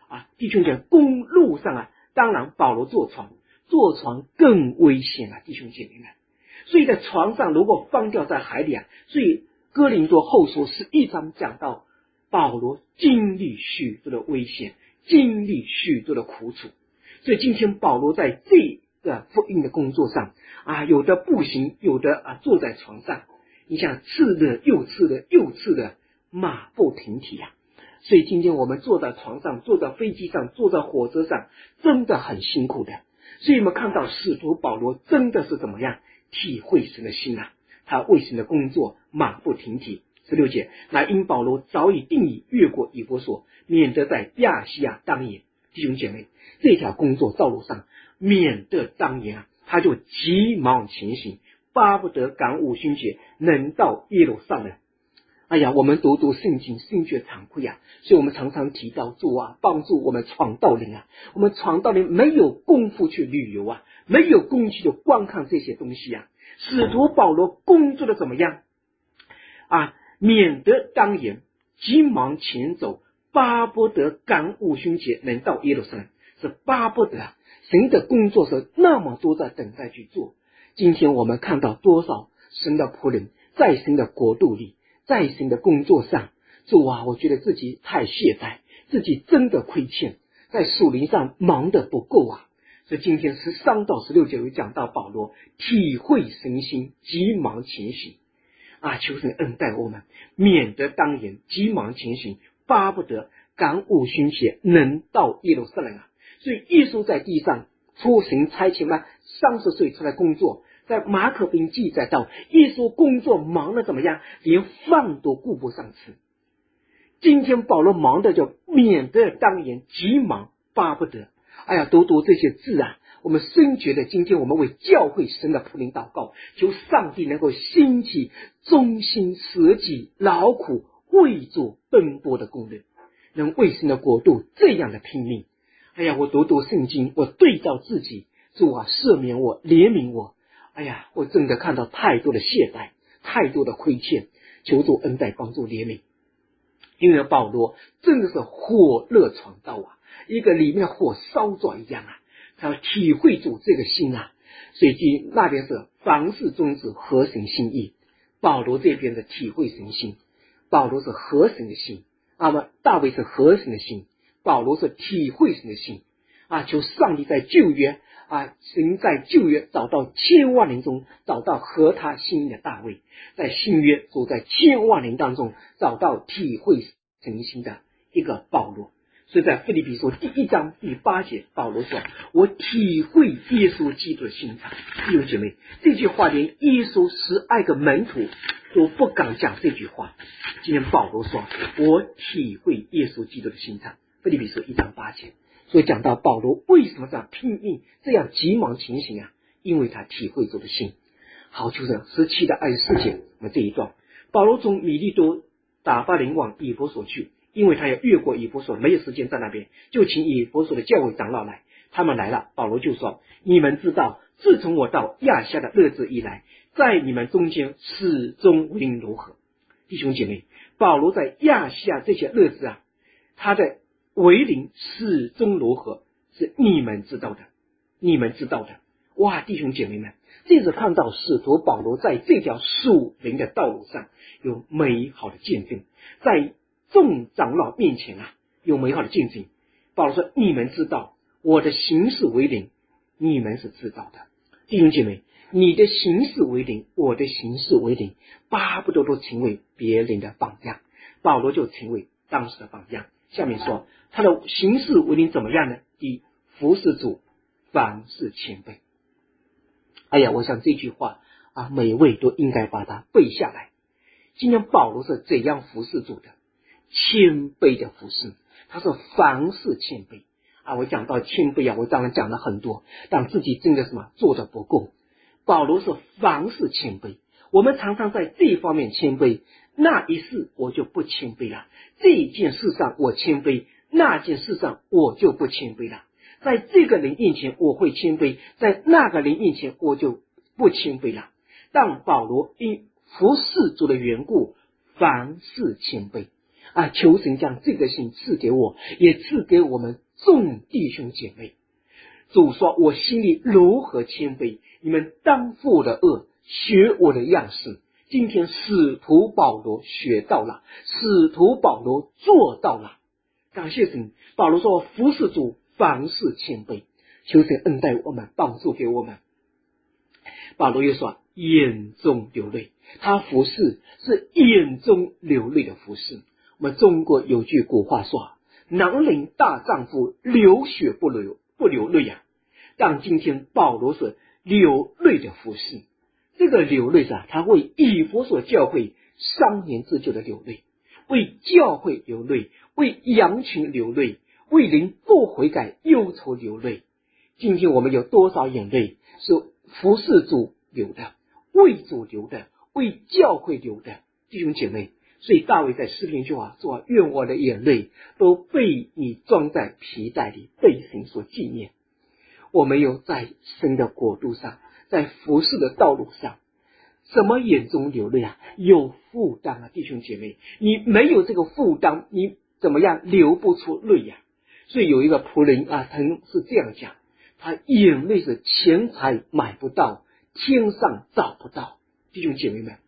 弟兄姐妹，公路上当然保罗坐船更危险弟兄姐妹们。所以在船上如果放掉在海里所以哥林多后书11章讲到保罗经历许多的危险，经历许多的苦楚。所以今天保罗在这个福音的工作上有的步行，有的坐在床上，你想刺的又刺的又刺的，马不停蹄所以今天我们坐在床上，坐在飞机上，坐在火车上，真的很辛苦的。所以我们看到使徒保罗真的是怎么样体会神的心他为神的工作马不停蹄。16节，那因保罗早已定义越过以弗所，免得在亚细亚当盐。弟兄姐妹，这条工作道路上免得当盐他就急忙前行，巴不得赶五旬节能到耶路撒冷。我们读圣经，心觉惭愧所以我们常常提到主帮助我们闯道灵我们闯道灵没有功夫去旅游没有功夫去观看这些东西使徒保罗工作的怎么样免得当盐，急忙前走，巴不得赶五旬节能到耶路撒冷。是巴不得神的工作是那么多在等待去做。今天我们看到多少神的仆人在神的国度里，在神的工作上，主我觉得自己太懈怠，自己真的亏欠，在属灵上忙得不够所以今天13到16节有讲到保罗体会神心，急忙前行求神恩待我们，免得当盐，急忙前行，巴不得赶五旬节能到耶路撒冷所以耶稣在地上出行差遣30岁出来工作，在马可福音记载到耶稣工作忙得怎么样，连饭都顾不上吃。今天保罗忙的就免得当盐，急忙巴不得读这些字我们深觉得今天我们为教会神的仆人祷告，求上帝能够兴起忠心舍己劳苦为主奔波的工人，能为神的国度这样的拼命。我读圣经，我对照自己，主赦免我，怜悯我。我真的看到太多的懈怠，太多的亏欠，求主恩待帮助怜悯。因为保罗真的是火热闯道一个里面的火烧着一样他要体会主这个心所以那边是凡事宗旨合神心意，保罗这边的体会神心，保罗是合神的心大卫是合神的心，保罗是体会神的心求上帝在旧约神在旧约找到千万人中找到合他心意的大卫，在新约主在千万人当中找到体会神心的一个保罗。所以在腓立比书第1章第8节，保罗说我体会耶稣基督的心肠。弟兄姐妹，这句话连耶稣12个门徒都不敢讲这句话，今天保罗说我体会耶稣基督的心肠。腓立比书1章8节。所以讲到保罗为什么这样拼命，这样急忙前行因为他体会主的心。好，就是17到24节，我们这一段，保罗从米利多打发人往以弗所去，因为他要越过以弗所，没有时间在那边，就请以弗所的教会长老来。他们来了，保罗就说你们知道自从我到亚细亚的日子以来，在你们中间始终为如何。弟兄姐妹，保罗在亚细亚这些日子他的为灵始终如何，是你们知道的，你们知道的。弟兄姐妹们，这是看到使徒保罗在这条属灵的道路上有美好的见证，在众长老面前有美好的见证。保罗说你们知道我的行事为灵，你们是知道的。弟兄姐妹，你的行事为灵，我的行事为灵，巴不得都成为别人的榜样。保罗就成为当时的榜样。下面说他的行事为灵怎么样呢？第一，服侍主，凡事谦卑。我想这句话每位都应该把它背下来。今天保罗是怎样服侍主的？谦卑的服侍，他是凡事谦卑我讲到谦卑我当然讲了很多，但自己真的做得不够。保罗是凡事谦卑，我们常常在这方面谦卑，那一事我就不谦卑了，这件事上我谦卑，那件事上我就不谦卑了。在这个人面前我会谦卑，在那个人面前我就不谦卑了。但保罗因服侍主的缘故，凡事谦卑求神将这个心赐给我，也赐给我们众弟兄姐妹。主说，我心里如何谦卑，你们当负我的恶，学我的样式。今天使徒保罗学到了，使徒保罗做到了。感谢神，保罗说服侍主凡事谦卑，求神恩待我们，帮助给我们。保罗又说眼中流泪，他服侍是眼中流泪的服侍。我们中国有句古话说，男人大丈夫流血不流泪啊。但今天保罗是流泪的服侍，这个流泪他为以弗所教会3年之久的流泪，为教会流泪，为羊群流泪，为人不悔改忧愁流泪。今天我们有多少眼泪是服侍主流的，为主流的，为教会流的，弟兄姐妹。所以大卫在诗篇就说，愿我的眼泪都被你装在皮袋里，被神所纪念。我们有在神的国度上，在服侍的道路上，什么眼中流泪有负担弟兄姐妹，你没有这个负担，你怎么样流不出泪所以有一个仆人曾是这样讲，他眼泪是钱财买不到，天上找不到。弟兄姐妹们，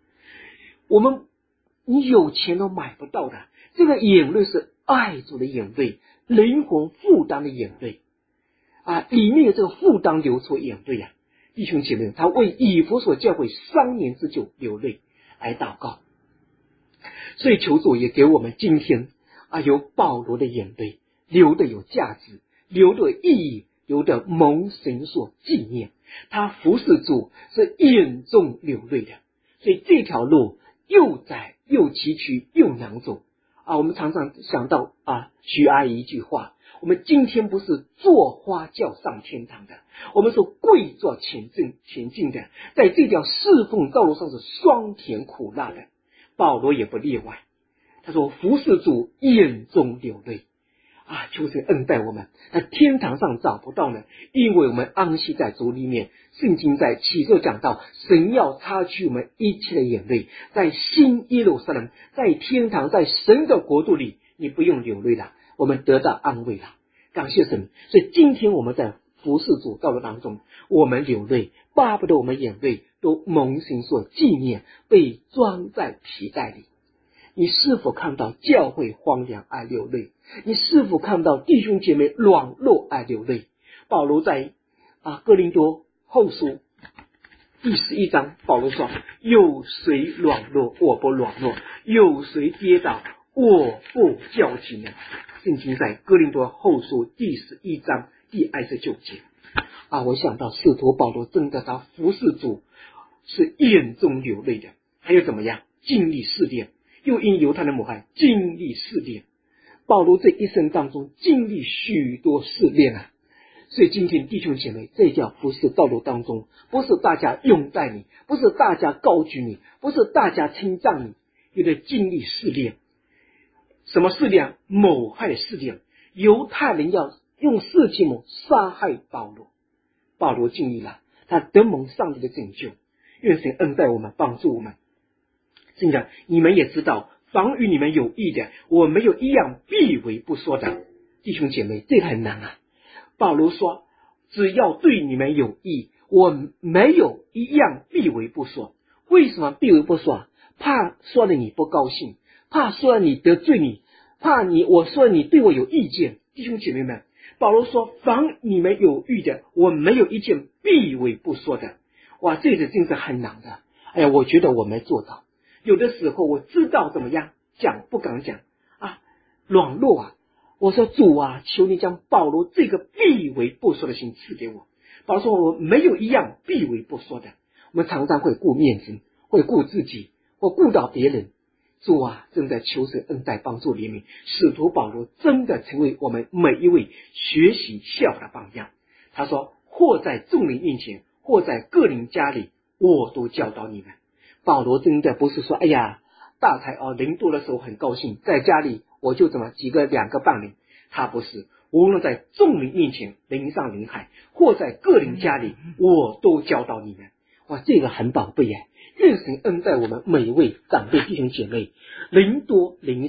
你有钱都买不到的，这个眼泪是爱主的眼泪，灵魂负担的眼泪里面有这个负担流出眼泪弟兄姐妹，他为以弗所教会3年之久流泪来祷告。所以求主也给我们今天有保罗的眼泪，流的有价值，流的有意义，流的蒙神所纪念。他服侍主是眼中流泪的，所以这条路又窄又崎岖又难走我们常常想到徐阿姨一句话，我们今天不是坐花轿上天堂的，我们是跪坐前进的，在这条侍奉道路上是酸甜苦辣的。保罗也不例外，他说服侍主眼中流泪求神恩待我们。天堂上找不到呢，因为我们安息在主里面。圣经在启示讲到，神要擦去我们一切的眼泪，在新耶路撒冷，在天堂，在神的国度里，你不用流泪了，我们得到安慰了。感谢神。所以今天我们在服侍主道路当中，我们流泪，巴不得我们眼泪都蒙神所纪念，被装在皮袋里。你是否看到教会荒凉爱流泪？你是否看到弟兄姐妹软弱爱流泪？保罗在哥林多后书第11章，保罗说，有谁软弱我不软弱，有谁跌倒我不叫醒呢？圣经在哥林多后书第11章第29节我想到使徒保罗真的他服侍主是眼中流泪的。还有怎么样经历试炼，又因犹太人谋害经历试炼。保罗这一生当中经历许多试炼所以今天弟兄姐妹，这条服侍道路当中，不是大家拥戴你，不是大家高举你，不是大家称赞你，有的经历试炼。什么试炼？谋害试炼。犹太人要用士气谋杀害保罗，保罗经历了，他得蒙上帝的拯救。愿神恩待我们，帮助我们。真的，你们也知道，凡与你们有益的，我没有一样避为不说的。弟兄姐妹，这个很难保罗说，只要对你们有益，我没有一样避为不说。为什么避为不说？怕说了你不高兴，怕说了你得罪你，怕我说了你对我有意见。弟兄姐妹们，保罗说，凡你们有益的，我没有一件避为不说的。哇，这个真是很难的。我觉得我没做到。有的时候我知道怎么样讲，不敢讲软弱我说主求你将保罗这个避为不说的心赐给我。保罗说，我没有一样避为不说的。我们常常会顾面子，会顾自己，或顾到别人。主正在求神恩待帮助怜悯，使徒保罗真的成为我们每一位学习效法的榜样。他说，或在众人面前，或在个人家里，我都教导你们。保罗真的不是说大财人多的时候很高兴，在家里我就2个半人。他不是，无论在众人面前人上人海，或在个人家里，我都教导你们。哇，这个很宝贝愿神恩待我们每一位长辈弟兄姐妹，人多人少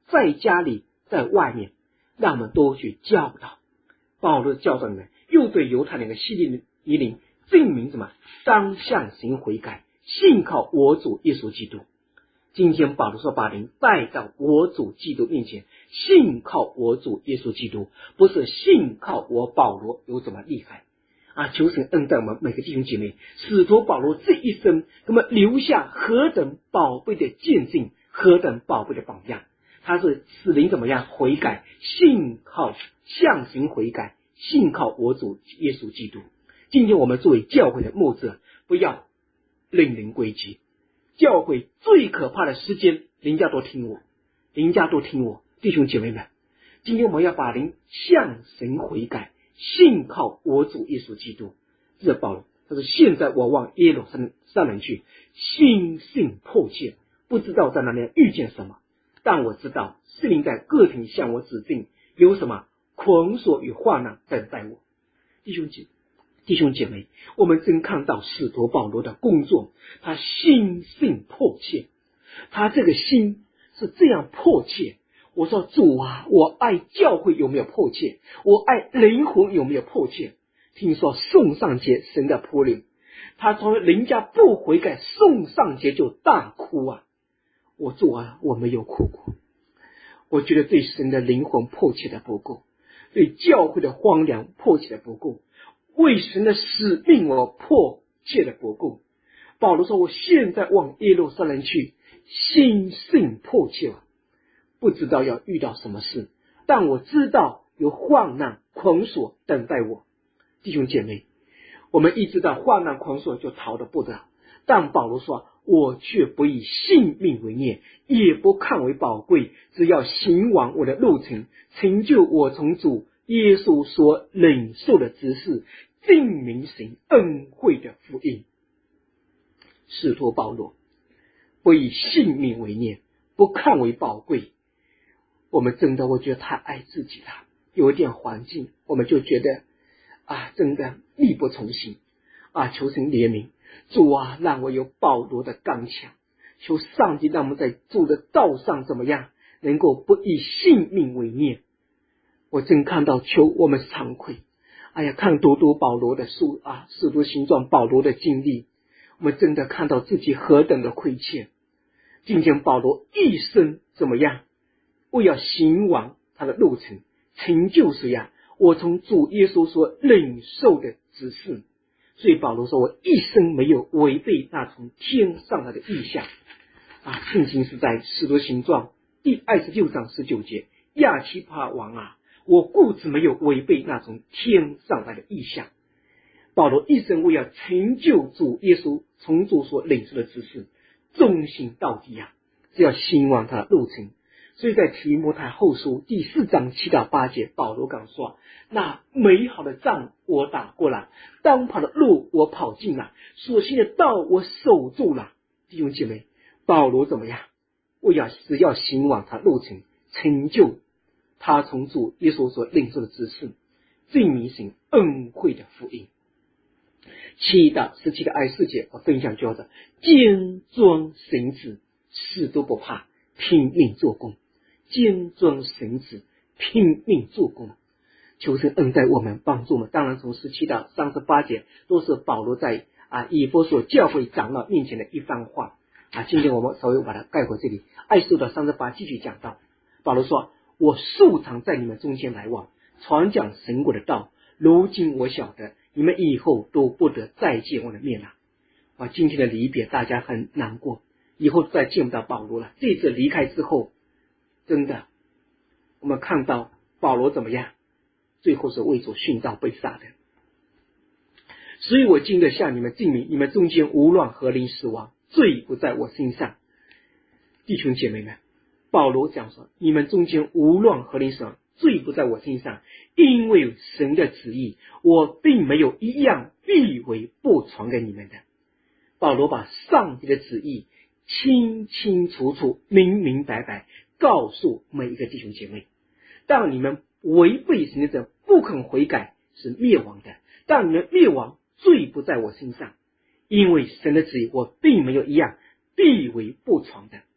在家里，在外面，让我们多去教导。保罗教导你们，又对犹太人的希利尼人证明什么？当向神悔改，信靠我主耶稣基督。今天保罗说，把人带到我主基督面前，信靠我主耶稣基督，不是信靠我保罗有怎么厉害求神恩待我们每个弟兄姐妹，使徒保罗这一生那么留下何等宝贝的见证，何等宝贝的榜样。他是使人怎么样悔改，信靠向神悔改，信靠我主耶稣基督。今天我们作为教会的牧者，不要令人归结。教会最可怕的时间，人家都听我，弟兄姐妹们，今天我们要把人向神悔改，信靠我主耶稣基督。这保罗他说，现在我往耶路撒冷去，心性迫切，不知道在那里遇见什么，但我知道圣灵在各城向我指定有什么捆锁与患难等待我。弟兄姐妹，我们真看到使徒保罗的工作，他心性迫切，他这个心是这样迫切。我说主啊，我爱教会有没有迫切？我爱灵魂有没有迫切？听说宋尚节神的仆人，他从人家不悔改，宋尚节就大哭我主啊，我没有哭过。我觉得对神的灵魂迫切的不够，对教会的荒凉迫切的不够，为神的使命我迫切的不够。保罗说，我现在往耶路撒冷去，心性迫切不知道要遇到什么事，但我知道有患难捆锁等待我。弟兄姐妹，我们一知道患难捆锁就逃得不得，但保罗说，我却不以性命为念，也不看为宝贵，只要行完我的路程，成就我从主耶稣所领受的职事，证明神恩惠的福音。使徒保罗不以性命为念，不看为宝贵。我们真的我觉得太爱自己了，有一点环境我们就觉得真的力不从心求神怜悯。主啊，让我有保罗的刚强，求上帝让我们在主的道上怎么样能够不以性命为念。我真看到求我们惭愧看读保罗的书使徒行传保罗的经历，我们真的看到自己何等的亏欠。今天保罗一生怎么样，为要行完他的路程，成就我从主耶稣所领受的指示。所以保罗说，我一生没有违背那从天上来的意象圣经是在使徒行传第26章19节，亚基帕王我固执没有违背那从天上来的意象。保罗一生为要成就主耶稣从主所领受的指示，忠心到底只要行完他的路程。所以在提摩太后书第4章7到8节，保罗讲说，那美好的仗我打过了，当跑的路我跑尽了，所信的道我守住了。弟兄姐妹，保罗怎么样？只要行完他路程，成就他从主耶稣所领受的指示，证明神恩惠的福音。17到24节我分享就着坚装神子，死都不怕，拼命做工。坚装神子，拼命做工。求神恩待我们，帮助我们。当然从17到38节都是保罗在以弗所教会长老面前的一番话今天我们稍微把它概括这里。26到38继续讲到，保罗说，我素常在你们中间来往，传讲神国的道，如今我晓得你们以后都不得再见我的面了今天的离别大家很难过，以后再见不到保罗了。这次离开之后，真的我们看到保罗怎么样，最后是为主殉道被杀的。所以我今日向你们证明，你们中间无论何人死亡，罪不在我身上。弟兄姐妹们，保罗讲说，你们中间无论何人死亡，罪不在我身上，因为神的旨意我并没有一样必为不传给你们的。保罗把上帝的旨意清清楚楚明明白白告诉每一个弟兄姐妹，当你们违背神的者不肯悔改是灭亡的，但你们灭亡罪不在我身上，因为神的旨意我并没有一样必为不传的。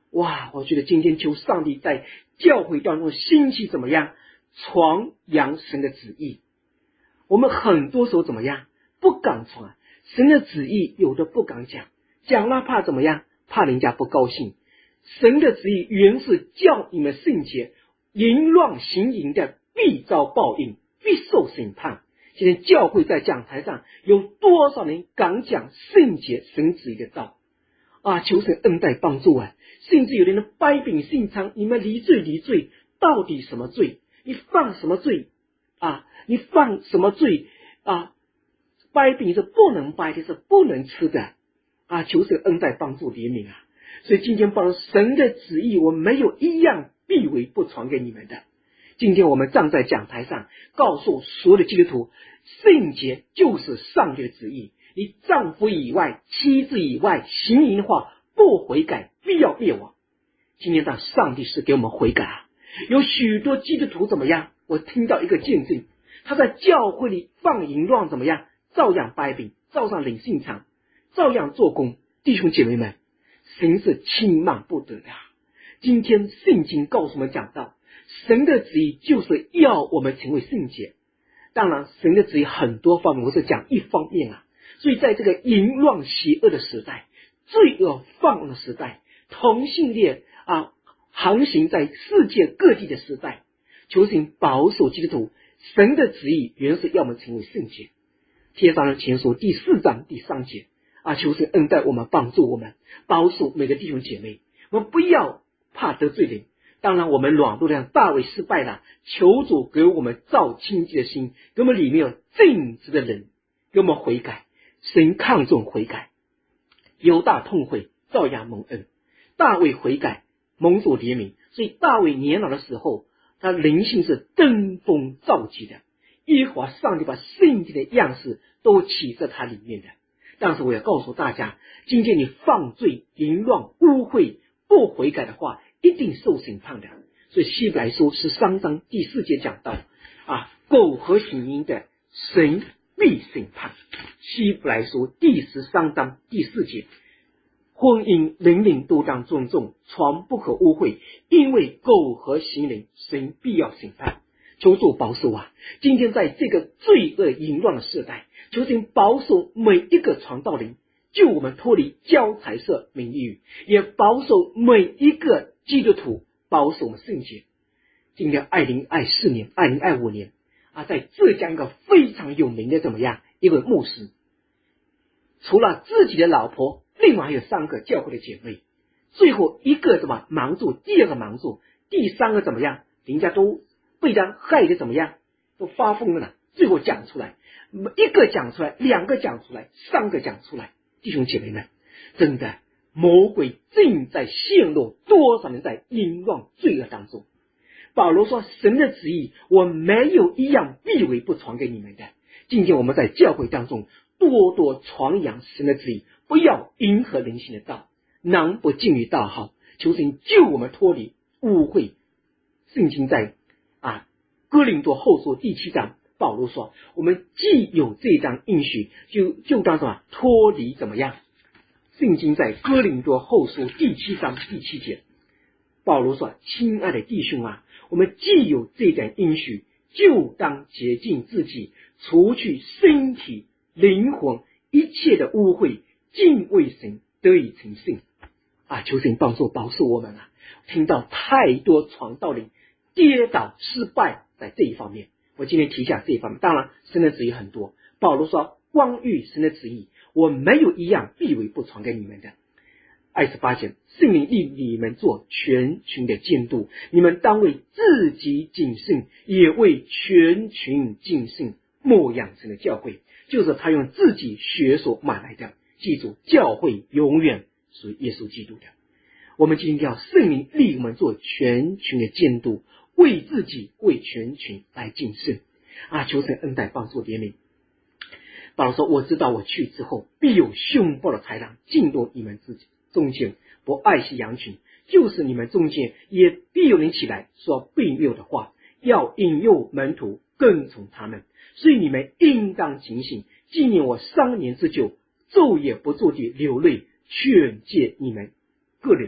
哇，我觉得今天求上帝在教会当中兴起怎么样传扬神的旨意。我们很多时候怎么样不敢传神的旨意，有的不敢讲，讲了怕怎么样，怕人家不高兴。神的旨意原是叫你们圣洁，淫乱行淫的必遭报应，必受审判。今天教会在讲台上有多少人敢讲圣洁神旨意的道啊？求神恩待帮助啊！甚至有的人掰饼信娼，你们离罪，到底什么罪？你犯什么罪啊？你犯什么罪啊？掰饼是不能掰的，是不能吃的啊！求神恩待帮助怜悯啊！所以今天帮神的旨意，我没有一样必为不传给你们的。今天我们站在讲台上，告诉所有的基督徒，圣洁就是上帝的旨意。你丈夫以外、妻子以外行淫的话，不悔改，必要灭亡。今天让上帝是给我们悔改啊！有许多基督徒怎么样？我听到一个见证，他在教会里放淫乱怎么样？照样掰饼，照样领信场，照样做工。弟兄姐妹们，神是轻慢不得的。今天圣经告诉我们讲到，神的旨意就是要我们成为圣洁。当然神的旨意很多方面，我是讲一方面啊。所以在这个淫乱邪恶的时代，罪恶泛滥的时代，同性恋航行在世界各地的时代，求神保守基督徒。神的旨意原是要我们成为圣洁。帖撒罗尼迦前书第4章第3节求神恩待我们，帮助我们，保守每个弟兄姐妹。我们不要怕得罪人。当然我们软弱的像大卫失败了，求主给我们造清洁的心，给我们里面有正直的人，给我们悔改。神看重悔改，犹大痛悔，照样蒙恩。大卫悔改，蒙主怜悯。所以大卫年老的时候，他灵性是登峰造极的，耶和华上帝把圣洁的样式都起在他里面的。但是我要告诉大家，今天你犯罪、淫乱、污秽、不悔改的话，一定受审判的。所以希伯来书13章第4节讲到苟合行淫的，神必审判。希伯来书第13章第4节，婚姻人人都当尊重，床不可污秽，因为苟合行淫，神必要审判。求主保守今天在这个罪恶淫乱的时代，求神保守每一个传道人，救我们脱离交财色名利欲，也保守每一个基督徒，保守我们圣洁。今年2024年、2025年在浙江一个非常有名的怎么样一位牧师，除了自己的老婆，另外还有3个教会的姐妹，最后一个瞒住，第二个瞒住，第3个怎么样，人家都被他害得怎么样，都发疯了，最后讲出来，一个讲出来，2个讲出来，3个讲出来。弟兄姐妹们，真的魔鬼正在陷入多少人在淫乱罪恶当中。保罗说，神的旨意我没有一样必为不传给你们的。今天我们在教会当中多多传扬神的旨意，不要迎合人性的道，囊不进于大号。求神救我们脱离污秽。圣经在哥林多后书第7章，保罗说，我们既有这张应许，就当脱离怎么样。圣经在哥林多后书第7章第7节，保罗说，亲爱的弟兄我们既有这张应许，就当洁净自己，除去身体灵魂一切的污秽，敬畏神，得以成圣求神帮助保守我们听到太多传道人跌倒失败在这一方面，我今天提一下这一方面。当然神的旨意很多，保罗说，光遇神的旨意，我没有一样必为不传给你们的。28节，圣灵令你们做全群的监督，你们当为自己谨慎，也为全群谨慎，牧养神的教会，就是他用自己血所买来的。记住，教会永远属于耶稣基督的。我们今天要圣灵令我们做全群的监督，为自己为全群来谨慎求神恩待帮助怜悯。保罗说，我知道我去之后，必有凶暴的豺狼进入你们中间，不爱惜羊群，就是你们中间也必有人起来说悖谬的话，要引诱门徒跟从他们。所以你们应当警醒，纪念我3年之久，昼夜不住地流泪，劝诫你们个人。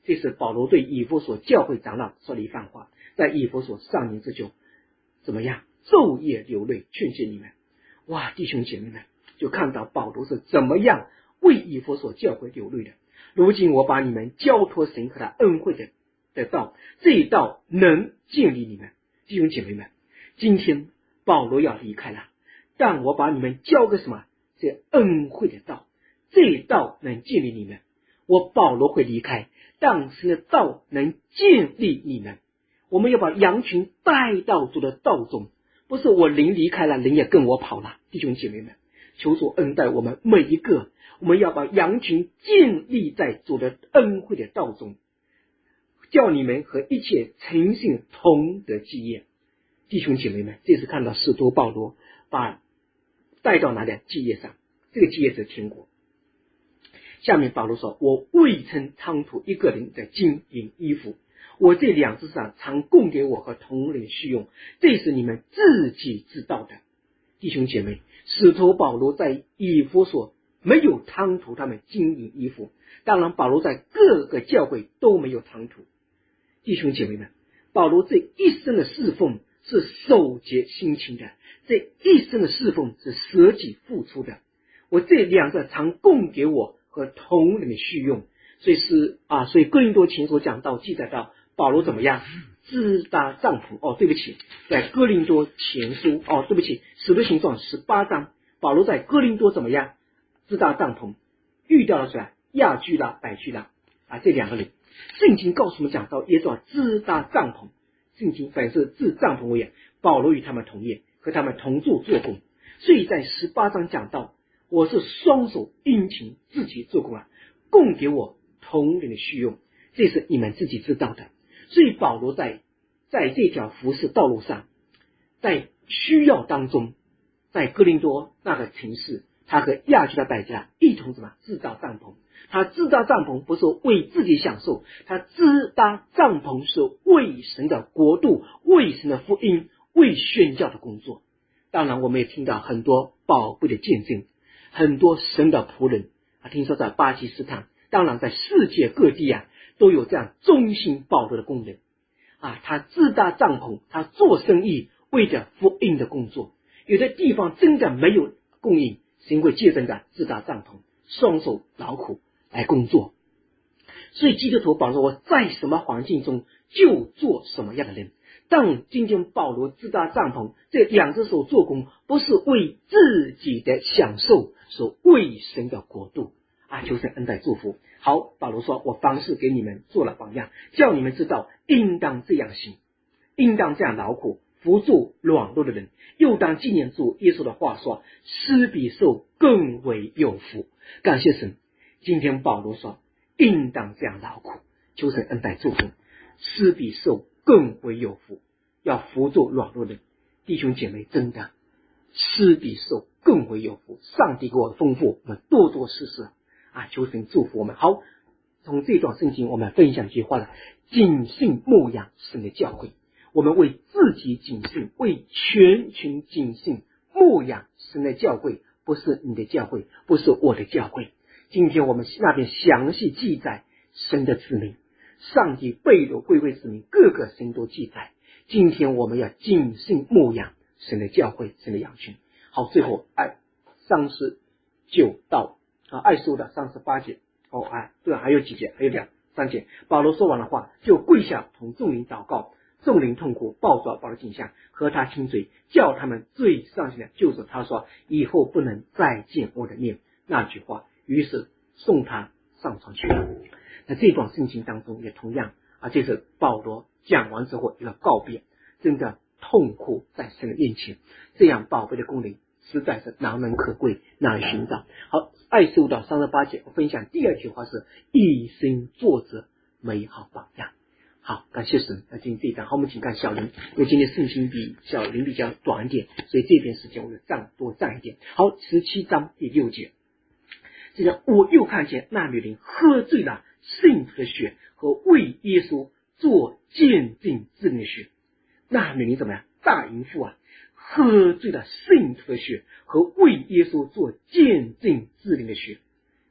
这是保罗对以弗所教会长老说了一番话，在以弗所上年之久怎么样，昼夜流泪劝诫你们。哇，弟兄姐妹们，就看到保罗是怎么样为以弗所教会流泪的。如今我把你们交托神和他恩惠的道，这一道能建立你们。弟兄姐妹们，今天保罗要离开了，但我把你们交给什么？这恩惠的道，这一道能建立你们。我保罗会离开，但神的道能建立你们。我们要把羊群带到主的道中，不是我灵离开了，灵也跟我跑了。弟兄姐妹们，求主恩待我们每一个，我们要把羊群建立在主的恩惠的道中，叫你们和一切诚信同得基业。弟兄姐妹们，这次看到使徒保罗把带到哪里？基业上，这个基业是天国。下面保罗说，我未曾贪图一个人的金银衣服，我这两只上常供给我和同人需用，这是你们自己知道的。弟兄姐妹，使徒保罗在以弗所没有贪图他们金银衣服，当然保罗在各个教会都没有贪图。弟兄姐妹们，保罗这一生的侍奉是守节心情的，这一生的侍奉是舍己付出的。我这两个常供给我和同人的需用，所以哥林多前书讲到记载到保罗怎么样支搭帐篷。对不起，在哥林多前书对不起，使徒行传18章，保罗在哥林多怎么样支搭帐篷，遇到了谁？亚居拉、百居拉这两个人。圣经告诉我们讲到耶稣支搭帐篷，圣经本是置帐篷为业，保罗与他们同业，和他们同住做工。所以在18章讲到，我是双手殷勤自己做工供给我同人的需用，这是你们自己知道的。所以保罗在这条服事道路上，在需要当中，在哥林多那个城市，他和亚居拉、百加一同制造帐篷。他制造帐篷不是为自己享受，他制搭帐篷是为神的国度、为神的福音、为宣教的工作。当然我们也听到很多宝贵的见证，很多神的仆人听说在巴基斯坦，当然在世界各地都有这样忠心保罗的工人他制搭帐篷，他做生意，为着福音的工作。有的地方真的没有供应，神会借着制搭帐篷，双手劳苦来工作。所以基督徒保罗，我在什么环境中就做什么样的人。但今天保罗制搭帐篷，这两只手做工，不是为自己的享受，是为神的国度求神恩待祝福。好，保罗说，我凡事给你们做了榜样，叫你们知道应当这样行，应当这样劳苦，扶助软弱的人，又当纪念主耶稣的话说，施比受更为有福。感谢神，今天保罗说应当这样劳苦，求神恩待祝福，施比受更为有福，要扶助软弱的人。弟兄姐妹，真的施比受更为有福，上帝给我丰富，我们多多施施求神祝福我们。好，从这段圣经我们分享一句话谨慎牧养神的教会。我们为自己谨慎，为全群谨慎牧养神的教会，不是你的教会，不是我的教会。今天我们那边详细记载神的子民，上帝被掳归回子民，各个神都记载。今天我们要谨慎牧养神的教会，神的羊群。好，最后39到25到38节对，还有几节，还有3节。保罗说完的话，就跪下同众人祷告，众人痛苦，抱着保罗颈项，和他亲嘴，叫他们最上心的就是他说，以后不能再见我的面那句话。于是送他上床去了。那这段圣经当中也同样这是保罗讲完之后一个告别，真的痛苦在神的面前，这样宝贝的功能实在是难能可贵，难以寻找。好，25到38节，我分享第二句话是一生作者美好榜样。好，感谢神。那今天这一章，好，我们请看小林，因为今天圣经比小林比较短一点，所以这边时间我就多占一点。好，17章第6节，这个我又看见那女人喝醉了圣徒的血和为耶稣做见证之人的血。那女人怎么样？大淫妇喝醉了圣徒的血和为耶稣做见证之人的血。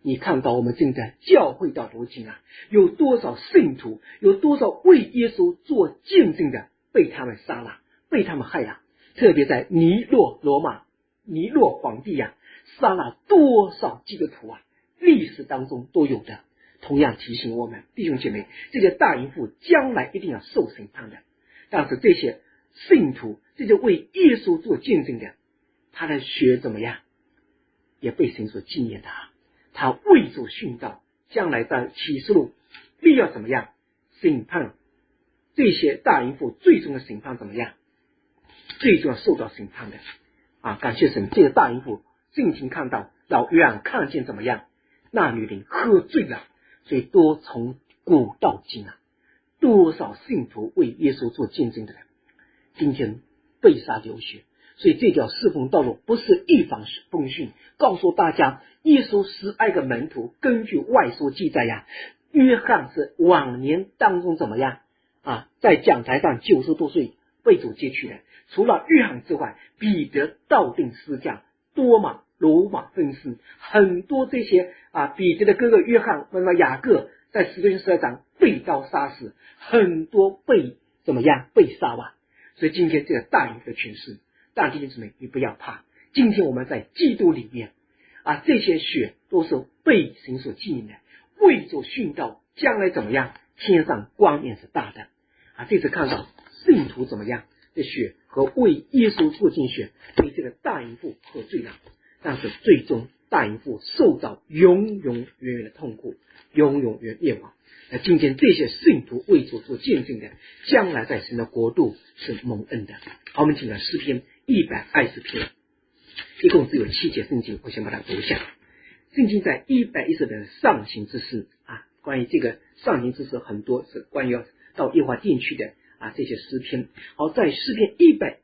你看到我们正在教会到如今有多少信徒，有多少为耶稣做见证的被他们杀了，被他们害了，特别在尼洛皇帝杀了多少基督徒历史当中都有的。同样提醒我们弟兄姐妹，这些大淫妇将来一定要受审判的。但是这些信徒，这些为耶稣做见证的，他的血怎么样，也被神所纪念的他为主殉道，将来在启示录必要怎么样审判这些大淫妇，最终的审判怎么样，最终要受到审判的感谢神，这个大淫妇圣经看到老约翰看见怎么样，那女人喝醉了，所以多从古到今多少信徒为耶稣做见证的人今天被杀流血。所以这条侍奉道路不是一帆风顺，告诉大家耶稣12个门徒，根据外书记载约翰是往年当中怎么样在讲台上90多岁被主接去的。除了约翰之外，彼得道定司教，多马、罗马分司，很多这些彼得的哥哥约翰、雅各在使徒行传12章被刀杀死，很多被怎么样被杀所以今天这个大淫妇的权势，大弟兄姊妹，你不要怕，今天我们在基督里面这些血都是被神所纪念的，为主殉道，将来怎么样，天上光面是大的这次看到信徒怎么样的血和为耶稣做见血，被这个大淫妇喝醉了，但是最终大淫妇受到永永远远的痛苦，永永远灭亡。今天这些信徒为主做见证的，将来在神的国度是蒙恩的。好，我们请看诗篇120篇，一共只有7节圣经，我先把它读一下。圣经在110的上行之事关于这个上行之事很多是关于要到耶和华殿去的这些诗篇。好，在诗篇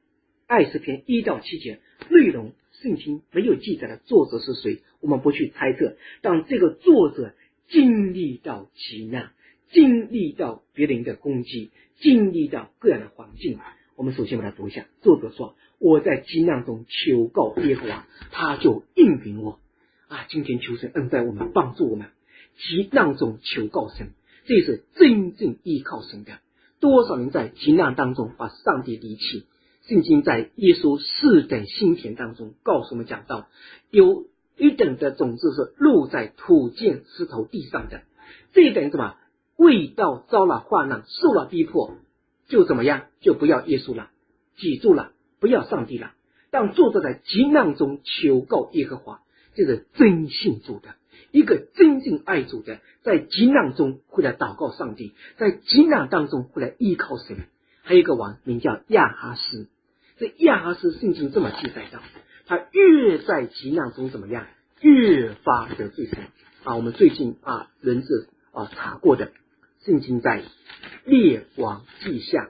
120篇1到7节内容，圣经没有记载的作者是谁，我们不去猜测，但这个作者经历到极难，经历到别人的攻击，经历到各样的环境。我们首先把它读一下。作者说，我在极难中求告耶和华，他就应允我今天求神恩待我们，帮助我们，极难中求告神，这是真正依靠神的。多少人在极难当中把上帝离弃。圣经在耶稣4等心田当中告诉我们讲到，有一等的种子是落在土建石头地上的，这一等什么，未到遭了患难，受了逼迫，就怎么样，就不要耶稣了，记住了，不要上帝了。但作者在极难中求告耶和华，这是真信主的，一个真正爱主的，在极难中会来祷告上帝，在极难当中会来依靠神。还有一个王名叫亚哈斯，这亚哈斯圣经这么记载到，他越在极难中怎么样，越发得罪神我们最近人是查过的，圣经在列王记下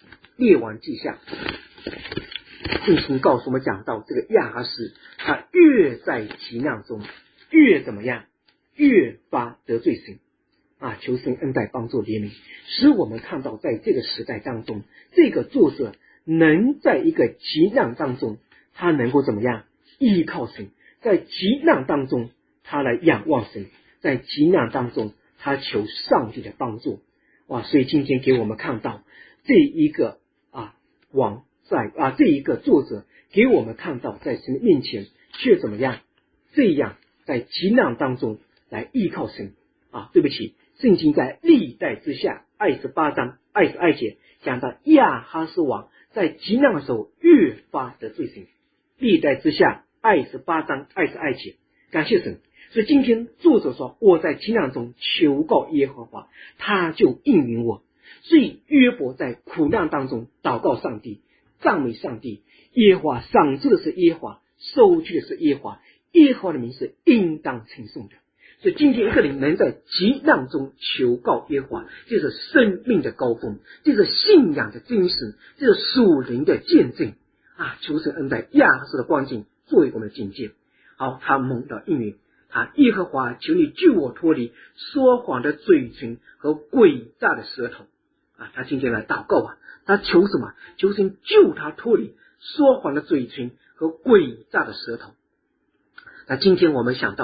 圣经告诉我们讲到，这个亚哈斯他越在极难中越怎么样，越发得罪神求神恩待帮助怜悯，使我们看到在这个时代当中，这个作者能在一个极难当中，他能够怎么样依靠神，在极难当中他来仰望神，在极难当中他求上帝的帮助所以今天给我们看到这一个王在这一个作者给我们看到，在神面前却怎么样这样在极难当中来依靠神对不起，圣经在历代之下28章22节讲到亚哈斯王在极难的时候越发得罪神。历代之下28章22节，感谢神。所以今天作者说，我在极难中求告耶和华，他就应允我。所以约伯在苦难当中祷告上帝，赞美上帝，耶和华赏赐的是耶和华，收据的是耶和华，耶和华的名是应当称颂的。所以今天一个人能在极难中求告耶和华，这是生命的高峰，这是信仰的精神，这是属灵的见证求神恩待亚哈斯的光景作为我们的警戒。好，他蒙到应允耶和华，求你救我脱离说谎的嘴唇和诡诈的舌头他今天来祷告他求什么？求神救他脱离说谎的嘴唇和诡诈的舌头。那今天我们想到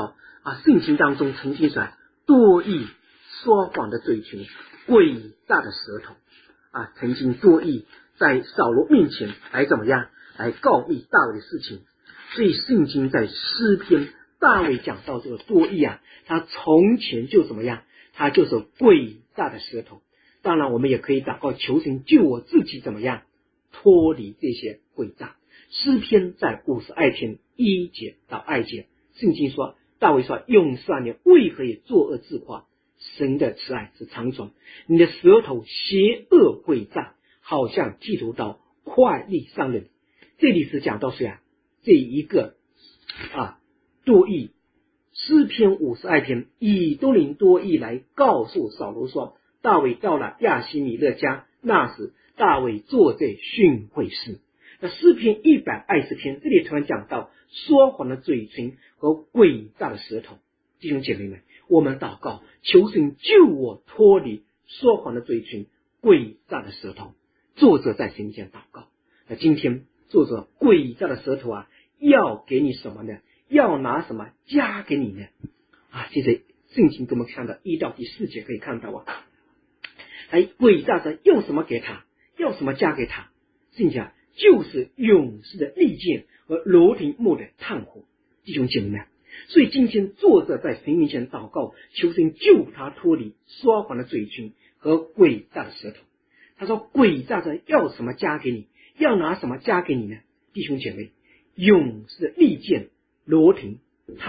圣经当中曾经说多益说谎的嘴唇，诡诈的舌头曾经多益在扫罗面前来怎么样来告密大卫的事情。所以圣经在诗篇大卫讲到这个多益他从前就怎么样，他就是诡诈的舌头。当然我们也可以祷告求神救我自己怎么样脱离这些诡诈。诗篇在52篇1节到2节，圣经说大卫说，用善你为何也作恶自夸，神的慈爱是长存，你的舌头邪恶诡诈，好像剃头刀快利伤人。这里是讲到谁这一个多益。诗篇52篇以多林多益来告诉扫罗说，大卫到了亚希米勒家，那时大卫坐在训会室。那诗篇120篇这里突然讲到说谎的嘴唇和诡诈的舌头。弟兄姐妹们，我们祷告求神救我脱离说谎的嘴唇诡诈的舌头。作者在神前祷告，那今天作者诡诈的舌头要给你什么呢？要拿什么加给你呢？接着圣经给我们看到1到第4节可以看到诡诈的用什么给他，要什么加给他？圣经就是勇士的利剑和罗亭木的炭火。弟兄姐妹们，所以今天作者在神面前祷告，求神救他脱离说谎的嘴唇和诡诈的舌头。他说诡诈的要什么加给你，要拿什么加给你呢？弟兄姐妹，勇士的利剑，罗亭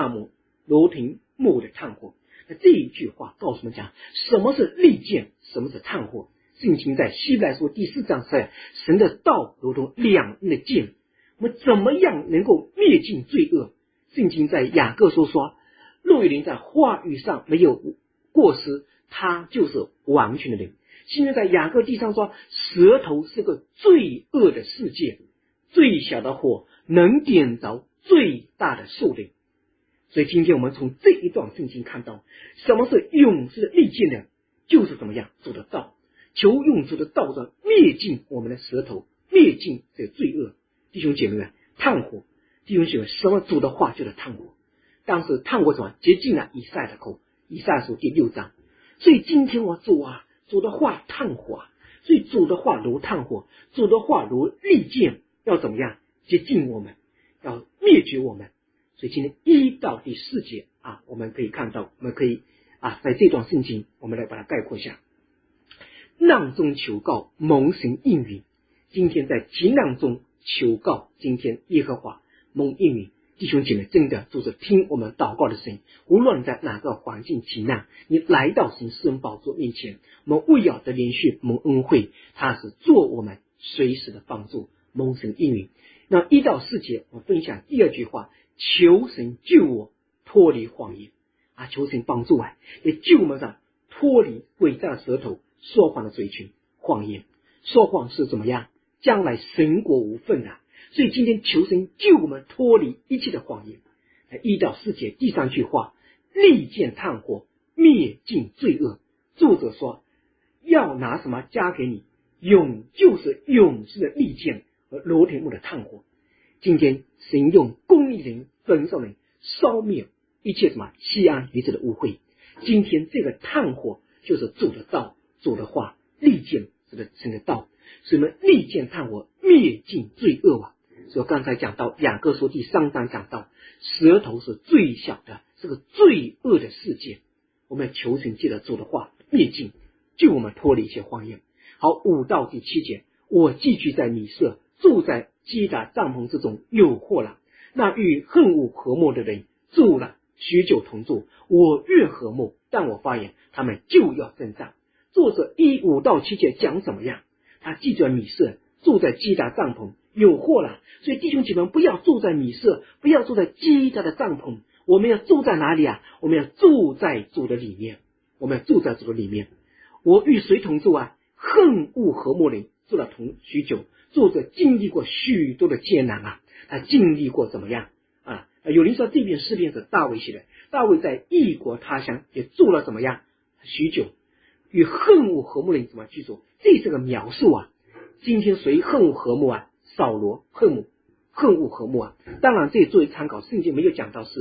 木的炭火。那这一句话告诉我们讲，什么是利剑，什么是炭火。圣经在希伯来书第4章说，神的道如同两刃的剑，我们怎么样能够灭尽罪恶？圣经在雅各书说，若有人在话语上没有过失，他就是完全的人。现在在雅各第3说，舌头是个罪恶的世界，最小的火能点着最大的树林。所以今天我们从这一段圣经看到，什么是勇士的利剑呢？就是怎么样主的道，求用主的道上灭尽我们的舌头，灭尽这个罪恶。弟兄姐妹们，炭火，弟兄姐妹，什么主的话就是炭火。当时炭火什么洁净了以赛的口，以赛书第6章。所以今天我主的话炭火，所以主的话如炭火，主的话如利剑，要怎么样洁净我们，要灭绝我们。所以今天1到第4节我们可以看到，我们可以在这段圣经我们来把它概括一下。难中求告，蒙神应允。今天在急难中求告，今天耶和华蒙应允。弟兄姐妹，真的就是听我们祷告的声音，无论在哪个环境急难，你来到神施恩宝座面前，我们为要的连续蒙恩惠，他是做我们随时的帮助，蒙神应允。那1到4节我分享第2句话，求神救我脱离谎言求神帮助也救我们脱离诡诈的舌头，说谎的嘴唇，谎言说谎是怎么样，将来神国无份所以今天求神救我们脱离一切的谎言。1到4节第3句话，利剑炭火灭尽罪恶。作者说要拿什么加给你，就是勇士的利剑和罗亭木的炭火。今天神用公义人焚烧人烧灭一切西安于这的污秽。今天这个炭火就是主的道，主的话，利剑是神的道，所以我们利剑炭火灭尽罪恶所以刚才讲到雅各书第3章讲到，舌头是最小的，是个罪恶的世界。我们求神借着主的话灭尽，救我们脱离一些谎言。好，5到第7节，我寄居在米色，住在基达帐篷之中，有祸了。那与恨恶和睦的人住了许久同住，我越和睦，但我发言他们就要征战。作者5到7节讲怎么样？他寄居在米色，住在基达帐篷，有祸了。所以弟兄姐妹，不要住在米色，不要住在基达的帐篷，我们要住在哪里我们要住在主的里面，我们要住在主的里面。我与谁同住恨恶和睦人住了许久。作者经历过许多的艰难他经历过怎么样有人说这篇诗篇是大卫写的，大卫在异国他乡也住了怎么样许久，与恨恶和睦人怎么居住，这是个描述今天谁恨恶和睦扫罗恨恶和睦当然这作为参考，圣经没有讲到是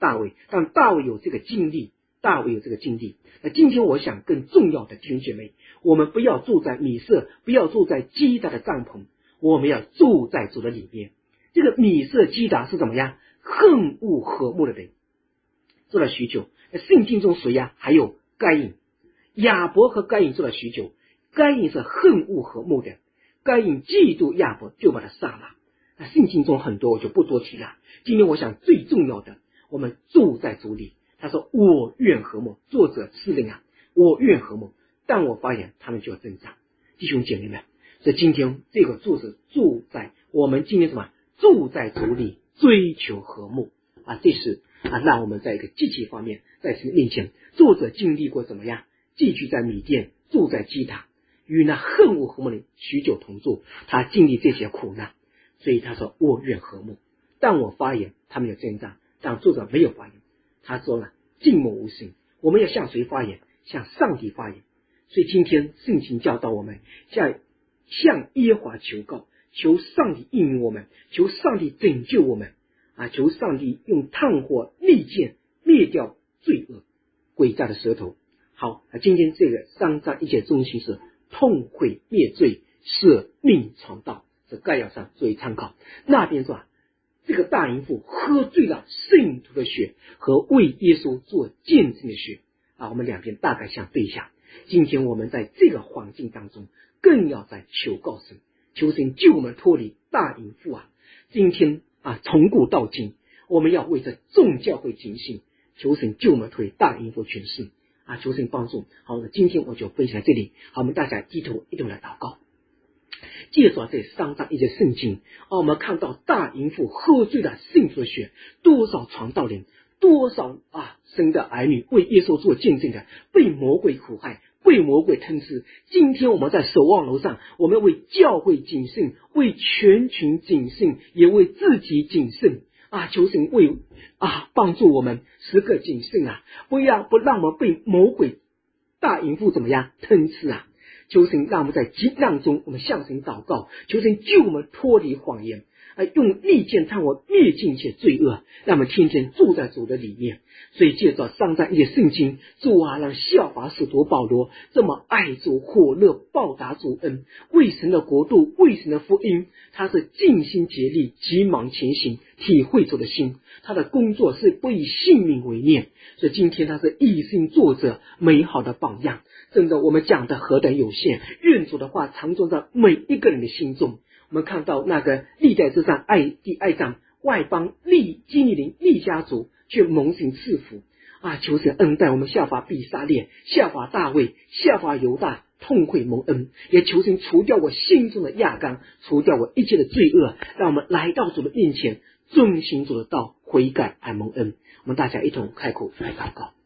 大卫，但大卫有这个经历，那今天我想更重要的弟兄姐妹，我们不要住在米色，不要住在基达的帐篷，我们要住在主的里面。这个米色基达是怎么样？恨恶和睦的人，做了许久。圣经中谁呀？还有该隐，亚伯和该隐做了许久。该隐是恨恶和睦的，该隐嫉妒亚伯，就把他杀了。那圣经中很多我就不多提了。今天我想最重要的，我们住在主里。他说我愿和睦，作者诗人啊，我愿和睦，但我发现他们就要挣扎。弟兄姐妹们，所以今天这个作者住在我们今天什么？住在主里，追求和睦啊，这是让我们在一个积极方面，在神面前，作者经历过怎么样？寄居在米甸，住在基达，与那恨恶和睦的人许久同住，他经历这些苦难，所以他说我愿和睦，但我发言他们有挣扎，但作者没有发言。他说了静默无声，我们要向谁发言？向上帝发言。所以今天圣经教导我们向耶和华求告，求上帝应允我们，求上帝拯救我们求上帝用炭火利剑灭掉罪恶诡诈的舌头。好，今天这个3章1节中心是痛悔灭罪，舍命传道，这概要上作为参考。那边说这个大淫妇喝醉了圣徒的血和为耶稣做见证的血我们两边大概相对一下。今天我们在这个环境当中，更要在求告神，求神救我们脱离大淫妇今天从古到今，我们要为这众教会警醒，求神救我们脱离大淫妇权势求神帮助。好，那今天我就分享在这里。好，我们大家低头一同来祷告。介绍这3章1节圣经我们看到大淫妇喝醉了圣徒的血，多少传道人，多少神的儿女为耶稣做见证的，被魔鬼苦害，被魔鬼吞吃。今天我们在守望楼上，我们为教会谨慎，为全群谨慎，也为自己谨慎求神为帮助我们时刻谨慎不让我们被魔鬼大淫妇怎么样吞吃求神让我们在急难中，我们向神祷告，求神救我们脱离谎言用利剑炭火灭尽一切罪恶，让我们天天住在主的里面。所以借着3章1节圣经，主让效法使徒保罗这么爱主，火热报答主恩，为神的国度，为神的福音，他是尽心竭力，急忙前行，体会主的心。他的工作是不以性命为念，所以今天他是一心作者美好的榜样。真的我们讲的何等有限，愿主的话常种在每一个人的心中。我们看到那个历代之上第2章，外邦基尼林利家族却蒙神赐福求神恩待我们，效法比撒列，效法大卫，效法犹大，痛悔蒙恩，也求神除掉我心中的亚干，除掉我一切的罪恶，让我们来到主的面前，遵行主的道，悔改蒙恩。我们大家一同开口来祷告。